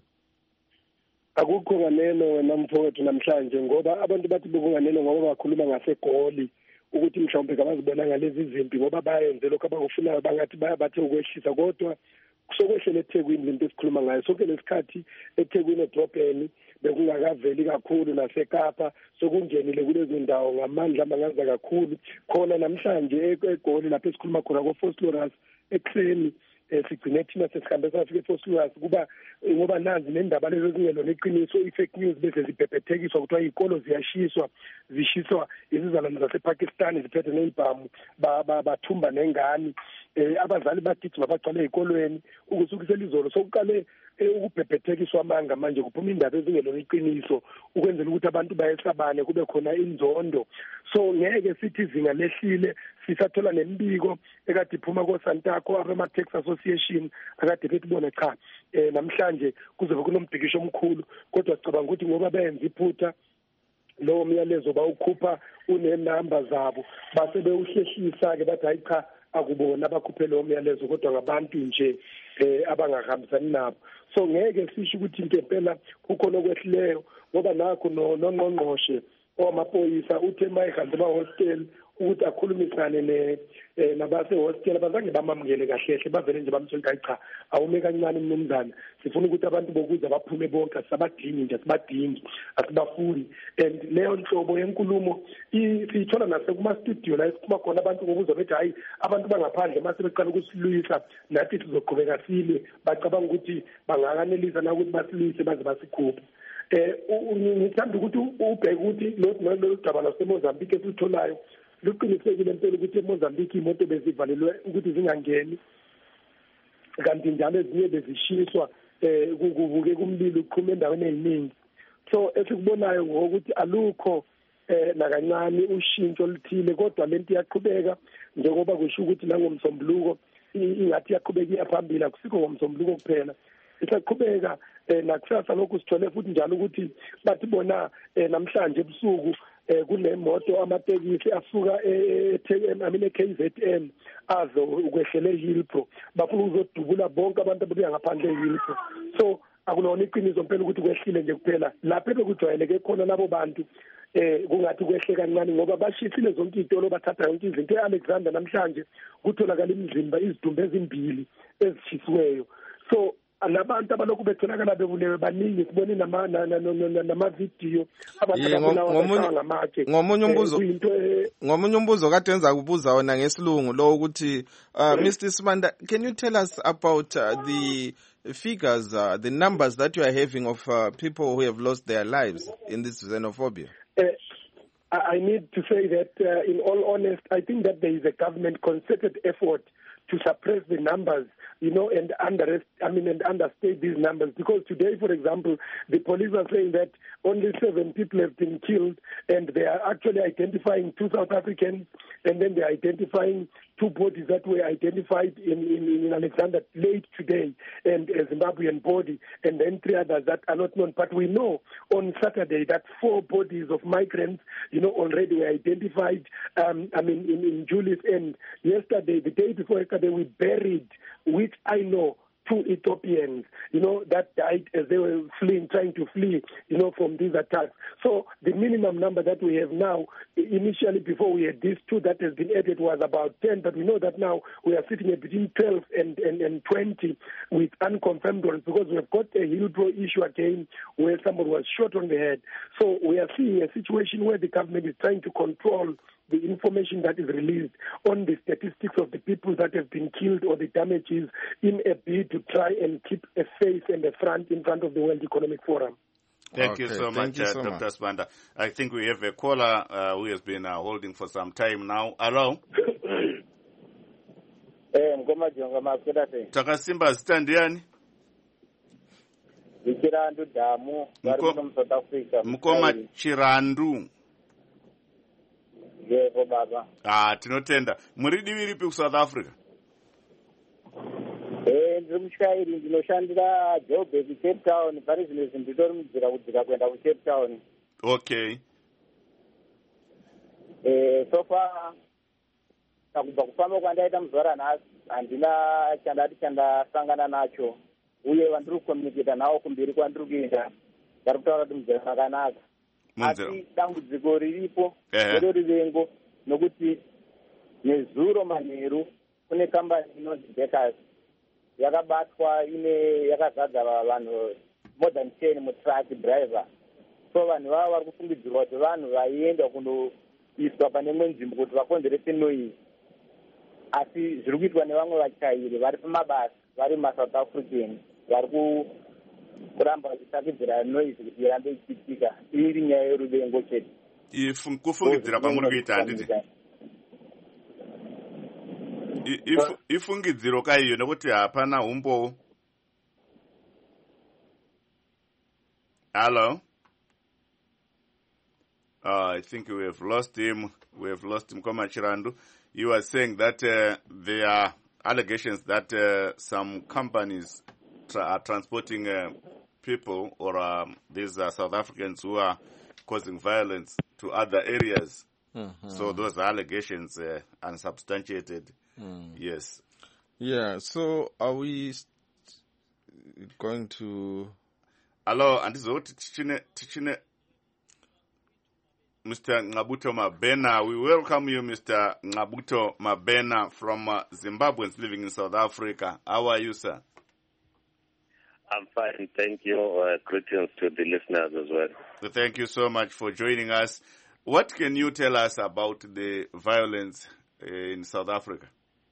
Akukho nganeno wena mfowethu namhlanje ngoba abantu bathi bekunganeno ngoba bakhuluma ngaseGoli. Ukuthi mhlawumbe kabazibona ngalezi zimpi ngoba bayenze lokho abakufunayo bangathi bathe ukwehlisa kodwa kusokwehlele eThekwini into esikhuluma ngayo sonke lesikhathi eThekwini edrobheni bekungakaveli kakhulu naseKapa sokungenile kulezo ndawo ngamandla amangaza kakhulu khona namhlanje eGoli lapho esikhuluma khona koFosloras ekuseni sigcine thina sesihambe safika eFosloras kuba ngoba nazi nendaba lezo zingelona iqiniso i-fake news bese zibhebhethekiswa kuthiwa izikolo zishiswa izizalwane zasePakistan ziphethe nezibhamu bathumba nengane abazali bagijima bagcwale ezikolweni ukusukisela izolo sokuqale ukubhebhethekiswa amanga manje kuphuma indaba ezingelona iqiniso ukwenzela ukuthi abantu bayesabane kube khona inzondo so ngeke sithi izinga lehlile sisathola nemibiko ekade iphuma koSantaco abama-Tax Association akade bethi bona cha namhlanje kuzobe kunombhikisho omkhulu kodwa sicabanga ukuthi ngoba benza iphutha lowo myalezo bawukhupha unenamba zabo base bewuhlehlisa-ke bathi hayi cha akubona abakhuphe lowo myalezo kodwa ngabantu nje abangahambisani nabo so ngeke sisho ukuthi impela kukhona okwehlileyo ngoba nakho nongqongqoshe owamaphoyisa uthe mayihambe ema-hostel ukuthi akhulumisane nabase-hostel abazange bamamukele kahlehle bavele nje bamtshela ukuthi cha awume kancane mnumzana sifuna ukuthi abantu bokuza baphume bonke asibadingi nje asibadingi asibafuni and leyo nhlobo yenkulumo siyithola nasekuma-studio la esiphuma khona abantu ngokuza bethi hhayi abantu bangaphandle mase beqala ukusilwisa nathi sizoqhubeka silwe bacabanga ukuthi bangakanelisa na ukuthi basilwise baze basikhuphe ngithanda ukuthi ubheke ukuthi lolu daba laseMozambique esilitholayo luqinisekile impela ukuthi eMozambique imoto bezivalelwe ukuthi zingangeni kanti njalo ezinye bezishiswa kubuke kumlilo uqhuma endaweni eziningi so esikubonayo ngokuthi alukho nakancane ushintsho oluthile kodwa lento iyaqhubeka njengoba kusho ukuthi nangomsombuluko ingathi iyaqhubeka iyaphambili akusikho ngomsombuluko kuphela isaqhubeka nakusasa lokhu sithole futhi njalo ukuthi bathi bona namhlanje ebusuku kule moto amatekisi asuka e-KZN azo ukwehlele Hillbrow bafuna ukuzodubula bonke abantu ababuya ngaphandle e-Hillbrow. So akulona iqiniso phela ukuthi kwehlile nje kuphela lapha bekujwayeleke khona labo bantu kungathi kwehle kancane ngoba bashisile zonke izitolo bathatha yonke izinto e-Alexander namhlanje kutholakala imizimba izidumbu ezimbili ezishisiweyo. So labantu abalokhu betholakala bebulewe baningi sibone nama-video ngomunye umbuzo kade enza kubuza wona ngesilungu lo ukuthi Mr. Sibanda, can you tell us about the figures, the numbers that you are having of people who have lost their lives in this xenophobia? I need to say that in all honesty, I think that there is a government concerted effort to suppress the numbers, and understate these numbers. Because today, for example, the police are saying that only 7 people have been killed, and they are actually identifying 2 South Africans, and then they are identifying 2 bodies that were identified in Alexander late today, and a Zimbabwean body, and then 3 others that are not known. But we know on Saturday that 4 bodies of migrants, already were identified. In Julius End yesterday, the day before yesterday, we buried, which I know, 2 Ethiopians, that died as they were trying to flee, from these attacks. So the minimum number that we have now, initially before we had these 2 that has been added was about 10, but we know that now we are sitting at between 12 and 20 with unconfirmed ones, because we have got a Hillbrow issue again where somebody was shot on the head. So we are seeing a situation where the government is trying to control the information that is released on the statistics of the people that have been killed or the damages in a bid to try and keep a face and a front in front of the World Economic Forum. Thank you so much, Dr. Sibanda. I think we have a caller who has been holding for some time now. Hello? Takasimba zita ndiani? Chirandu Damu, South Africa. Mkoma Chirandu. Yebo baba. Tinotenda. Muri divi ripi ku South Africa? Ndiri mushayiri ndinoshandira Joburg Cape Town, pari zvino nditori mudzira kudzika kuenda ku Cape Town. Okay. So far kubva kufamba kwandaita muzora nhasi handina chandasangana nacho, uye vandiri kukomuniketa nawo kumberi kwandiri kuenda vari kutaura kuti muzera makanaka. Asi dambudziko riripo iro rivengo, nokuti nezuro manheru kune kambani inonzi Bakers yakabatwa yakazadza vanhu more than 10 mutruck driver. So vanhu vava vari kufungidzirwa kuti vanhu vaienda kunoiswa pane imwe nzvimbo kuti vakonzerese noise, asi zviri kuitwa nevamwe vachairi vari pamabasa, vari maSouth African, vari kuramba vachisakidzira noise kuti irambe ichiitika. Iri nyaya yeruvengo chete. Kufungidzira kwamuri kuita handiti? Ifungidziro kaiyo nekuti hapana umbowo. Hello? I think we have lost him. We have lost him. Koma Chirandu. You were saying that there are allegations that some companies are transporting people or these South Africans who are causing violence to other areas. Mm-hmm. So those allegations unsubstantiated. Yes. Yeah, so are we going to... Hello, andizoti tichine Mr. Ngabuto Mabena. We welcome you, Mr. Ngabuto Mabena, from Zimbabweans living in South Africa. How are you, sir? I'm fine, thank you. Greetings to the listeners as well. So thank you so much for joining us. What can you tell us about the violence in South Africa?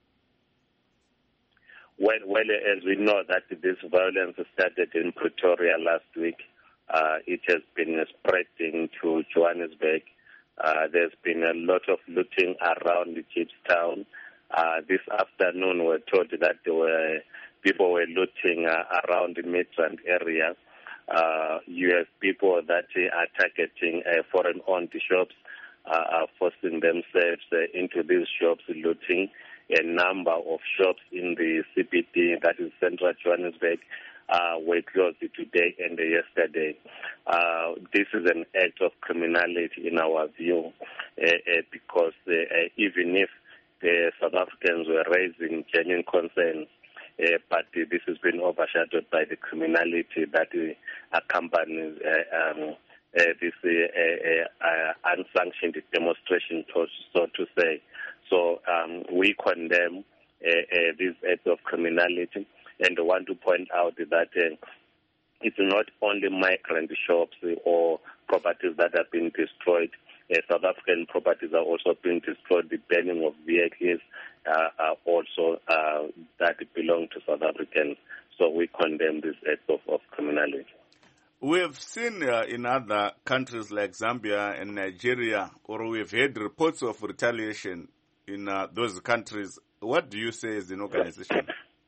Well, as we know that this violence started in Pretoria last week, it has been spreading to Johannesburg. There's been a lot of looting around Chipstown. This afternoon we're told that people were looting around the Midrand area. You have people that are targeting foreign-owned shops, are forcing themselves into these shops, looting a number of shops in the CBD, that is Central Johannesburg. were closed today and yesterday. This is an act of criminality in our view, because even if the South Africans were raising genuine concerns, but this has been overshadowed by the criminality that accompanies this unsanctioned demonstration, so to say. So we condemn this act of criminality, and want to point out that it's not only migrant shops or properties that have been destroyed. South African properties are also being destroyed. The burning of vehicles are also that belong to South Africans. So we condemn this act of criminality. We have seen in other countries like Zambia and Nigeria, or we've heard reports of retaliation in those countries. What do you say as an organization?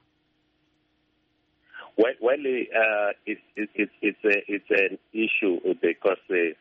Well, it's an issue because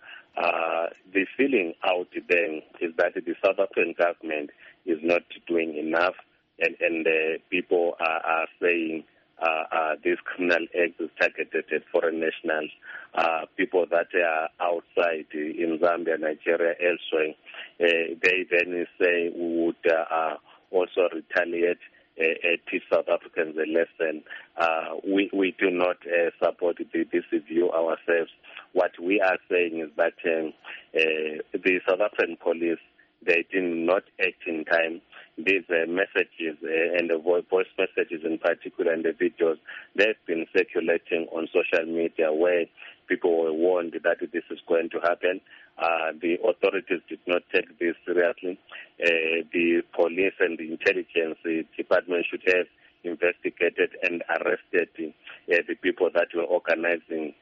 the feeling out there is that the South African government is not doing enough, and people are saying this criminal act is targeted at foreign nationals, people that are outside in Zambia, Nigeria, elsewhere. They then say we would also retaliate. Teach South Africans a lesson. We do not support this view ourselves. What we are saying is that the South African police, they did not act in time. These messages and the voice messages in particular and the videos, they've been circulating on social media where people were warned that this is going to happen. The authorities did not take this seriously. The police and the intelligence department should have investigated and arrested the people that were organizing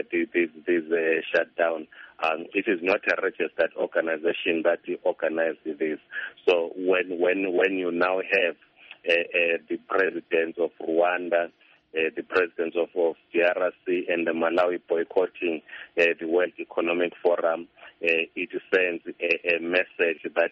this shutdown. It is not a registered organization that organized this. So when you now have the president of Rwanda, the presidents of DRC and the Malawi boycotting the World Economic Forum, it sends a message that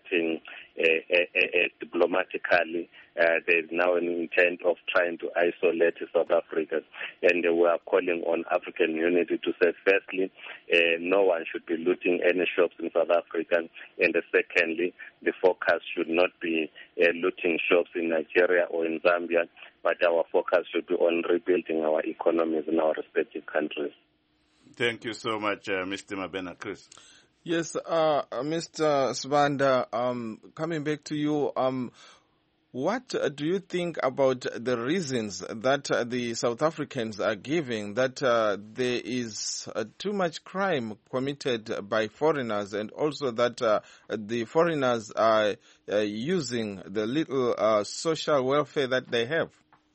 diplomatically there is now an intent of trying to isolate South Africa. And we are calling on African unity to say, firstly, no one should be looting any shops in South Africa. And secondly, the focus should not be looting shops in Nigeria or in Zambia, but our focus should be on rebuilding our economies in our respective countries. Thank you so much, Mr. Mabena. Chris. Yes, Mr. Sibanda, coming back to you, what do you think about the reasons that the South Africans are giving that there is too much crime committed by foreigners, and also that the foreigners are using the little social welfare that they have?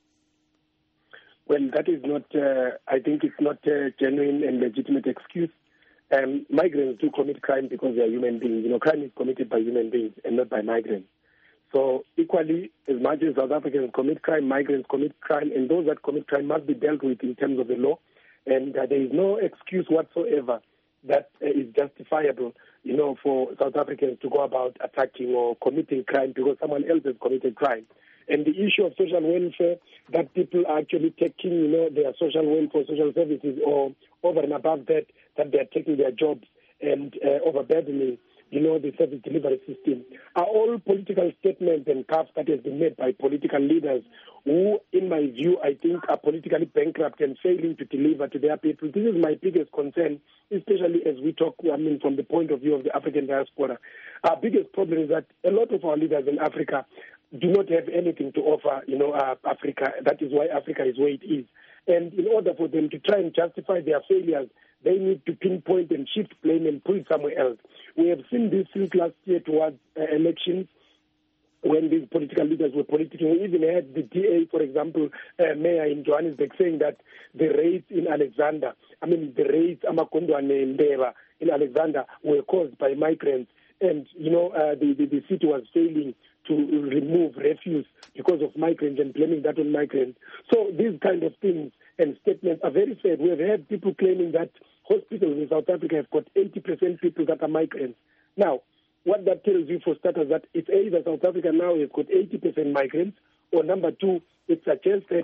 Well, that is not, I think it's not a genuine and legitimate excuse. Migrants do commit crime because they are human beings. Crime is committed by human beings and not by migrants. So equally, as much as South Africans commit crime, migrants commit crime, and those that commit crime must be dealt with in terms of the law. And there is no excuse whatsoever that is justifiable, for South Africans to go about attacking or committing crime because someone else has committed crime. And the issue of social welfare, that people are actually taking, their social welfare, social services, or over and above that they are taking their jobs and overburdening, the service delivery system, are all political statements and cuts that has been made by political leaders who, in my view, I think are politically bankrupt and failing to deliver to their people. This is my biggest concern, especially as we talk, from the point of view of the African diaspora. Our biggest problem is that a lot of our leaders in Africa do not have anything to offer, Africa. That is why Africa is where it is. And in order for them to try and justify their failures, they need to pinpoint and shift blame and put it somewhere else. We have seen this since last year towards elections, when these political leaders were politicking. We even had the DA, for example, mayor in Johannesburg, saying that the raids in Alexander, the raids Amakondo and Ndeba in Alexander were caused by migrants. And, the city was failing to remove refuse because of migrants and blaming that on migrants. So these kind of things and statements are very sad. We have had people claiming that hospitals in South Africa have got 80% people that are migrants. Now, what that tells you, for starters, that it's either South Africa now has got 80% migrants, or number two, it suggests that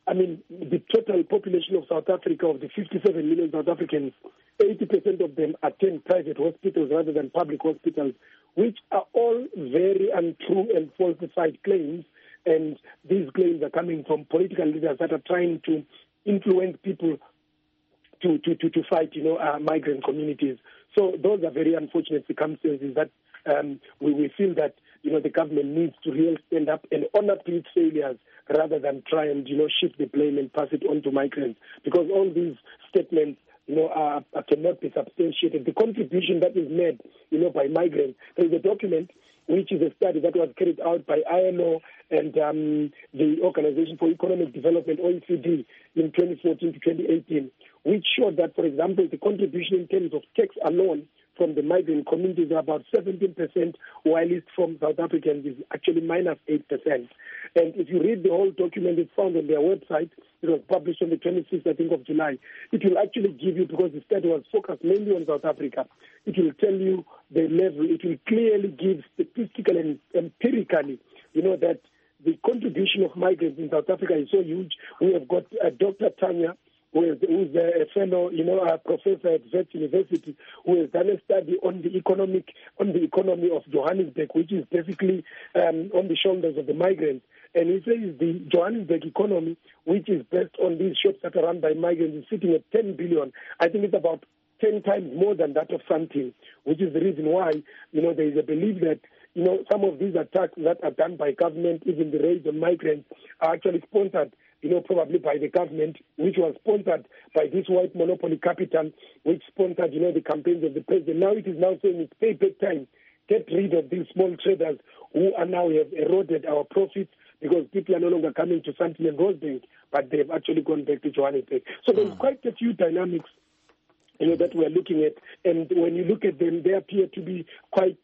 the total population of South Africa, of the 57 million South Africans, 80% of them attend private hospitals rather than public hospitals, which are all very untrue and falsified claims. And these claims are coming from political leaders that are trying to influence people to fight, migrant communities. So those are very unfortunate circumstances that we feel that, the government needs to really stand up and own up to its failures rather than try and, shift the blame and pass it on to migrants. Because all these statements, cannot be substantiated. The contribution that is made, by migrants, there is a document which is a study that was carried out by ILO and the Organization for Economic Development, OECD, in 2014 to 2018, which showed that, for example, the contribution in terms of tax alone from the migrant communities are about 17%, while it's from South Africans is actually minus 8%. And if you read the whole document, it's found on their website. It was published on the 26th, I think, of July. It will actually give you, because the study was focused mainly on South Africa, it will tell you the level. It will clearly give statistically and empirically, that the contribution of migrants in South Africa is so huge. We have got Dr. Tanya, who's a fellow, a professor at Wits University, who has done a study on the economy of Johannesburg, which is basically on the shoulders of the migrants. And he says the Johannesburg economy, which is based on these shops that are run by migrants, is sitting at 10 billion. I think it's about 10 times more than that of Sandton, which is the reason why, there is a belief that, some of these attacks that are done by government, even the raids on migrants, are actually sponsored, probably by the government, which was sponsored by this white monopoly capital, which sponsored, the campaigns of the president. Now it is now saying it's payback time. Get rid of these small traders who are now have eroded our profits, because people are no longer coming to Sandton and Rosebank, but they've actually gone back to Johannesburg. So there's quite a few dynamics that we're looking at, and when you look at them, they appear to be quite,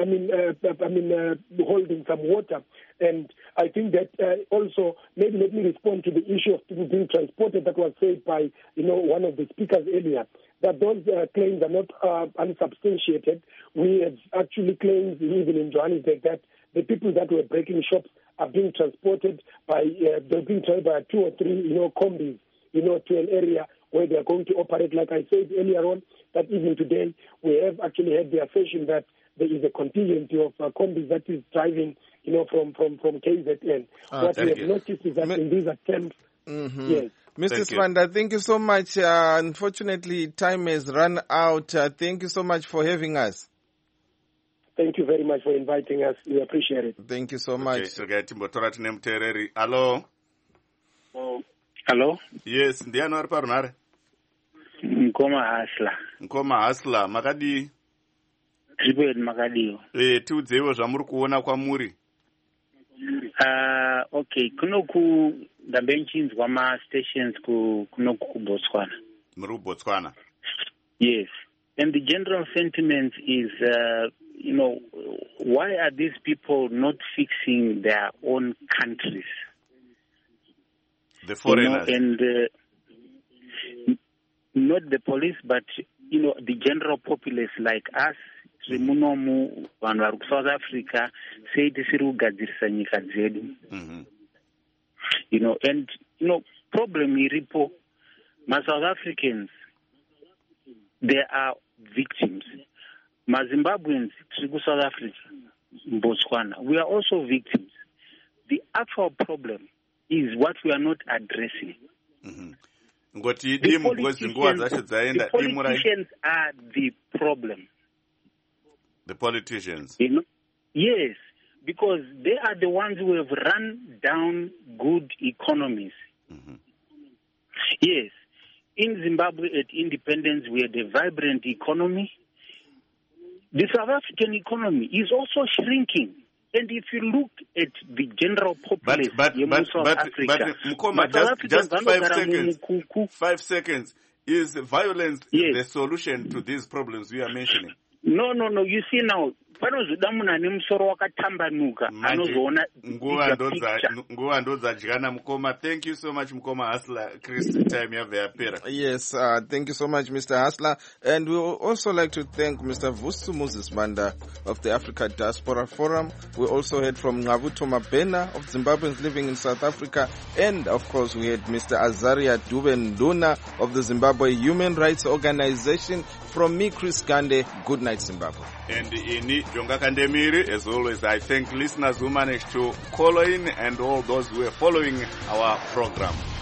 holding some water. And I think that also, maybe let me respond to the issue of people being transported that was said by, one of the speakers earlier, that those claims are not unsubstantiated. We have actually claims, even in Johannesburg, that the people that were breaking shops are being transported by, they're being transported by 2 or 3, combis, to an area where they are going to operate. Like I said earlier on, that even today we have actually had the assertion that there is a contingent of combis that is driving, from KZN. What we have noticed is that in these attempts, yes. Mrs. Vanda, thank you so much. Unfortunately, time has run out. Thank you so much for having us. Thank you very much for inviting us. We appreciate it. Thank you so much. Hello. Hello? Yes, ndiani ari parunare? Nkoma Hasla, makadi? Tripod makadiyo. Tiudzewo zvamuri kuona kwamuri. Okay, kunoku ndambe nchinzwa ma-stations kunoku kuBotswana. Muri kuBotswana? Yes. And the general sentiment is, why are these people not fixing their own countries? The foreigners. And not the police, but, the general populace like us, Munomu, vanhu South Africa, say tisiri kugadzirisa nyika dzedu. And, problem iripo, South Africans, they are victims. Zimbabweans, South Africa, Botswana, we are also victims. The actual problem is what we are not addressing. The politicians are the problem. The politicians? Yes, because they are the ones who have run down good economies. Yes, in Zimbabwe at independence we had a vibrant economy. The South African economy is also shrinking. And if you look at the general population in South Africa, Mukoma, just 5 seconds. Is violence the solution to these problems we are mentioning? No. You see now, panozoda munhu ane musoro wakatambanuka anozoona nguva ndodzadya mukoma. Thank you so much Mukoma Hustler. Chris, time yabva yapera. Yes, thank you so much Mr. Hustler, and we would also like to thank Mr. Vusu Moses Banda of the Africa Diaspora Forum. We also heard from Ngabuto Mabena of Zimbabweans living in South Africa, and of course we had Mr. Azaria Duben Luna of the Zimbabwe Human Rights Organization. From me, Chris Gande, good night Zimbabwe. And ini Jonga Kandemiri, as always, I thank listeners who managed to call in and all those who are following our program.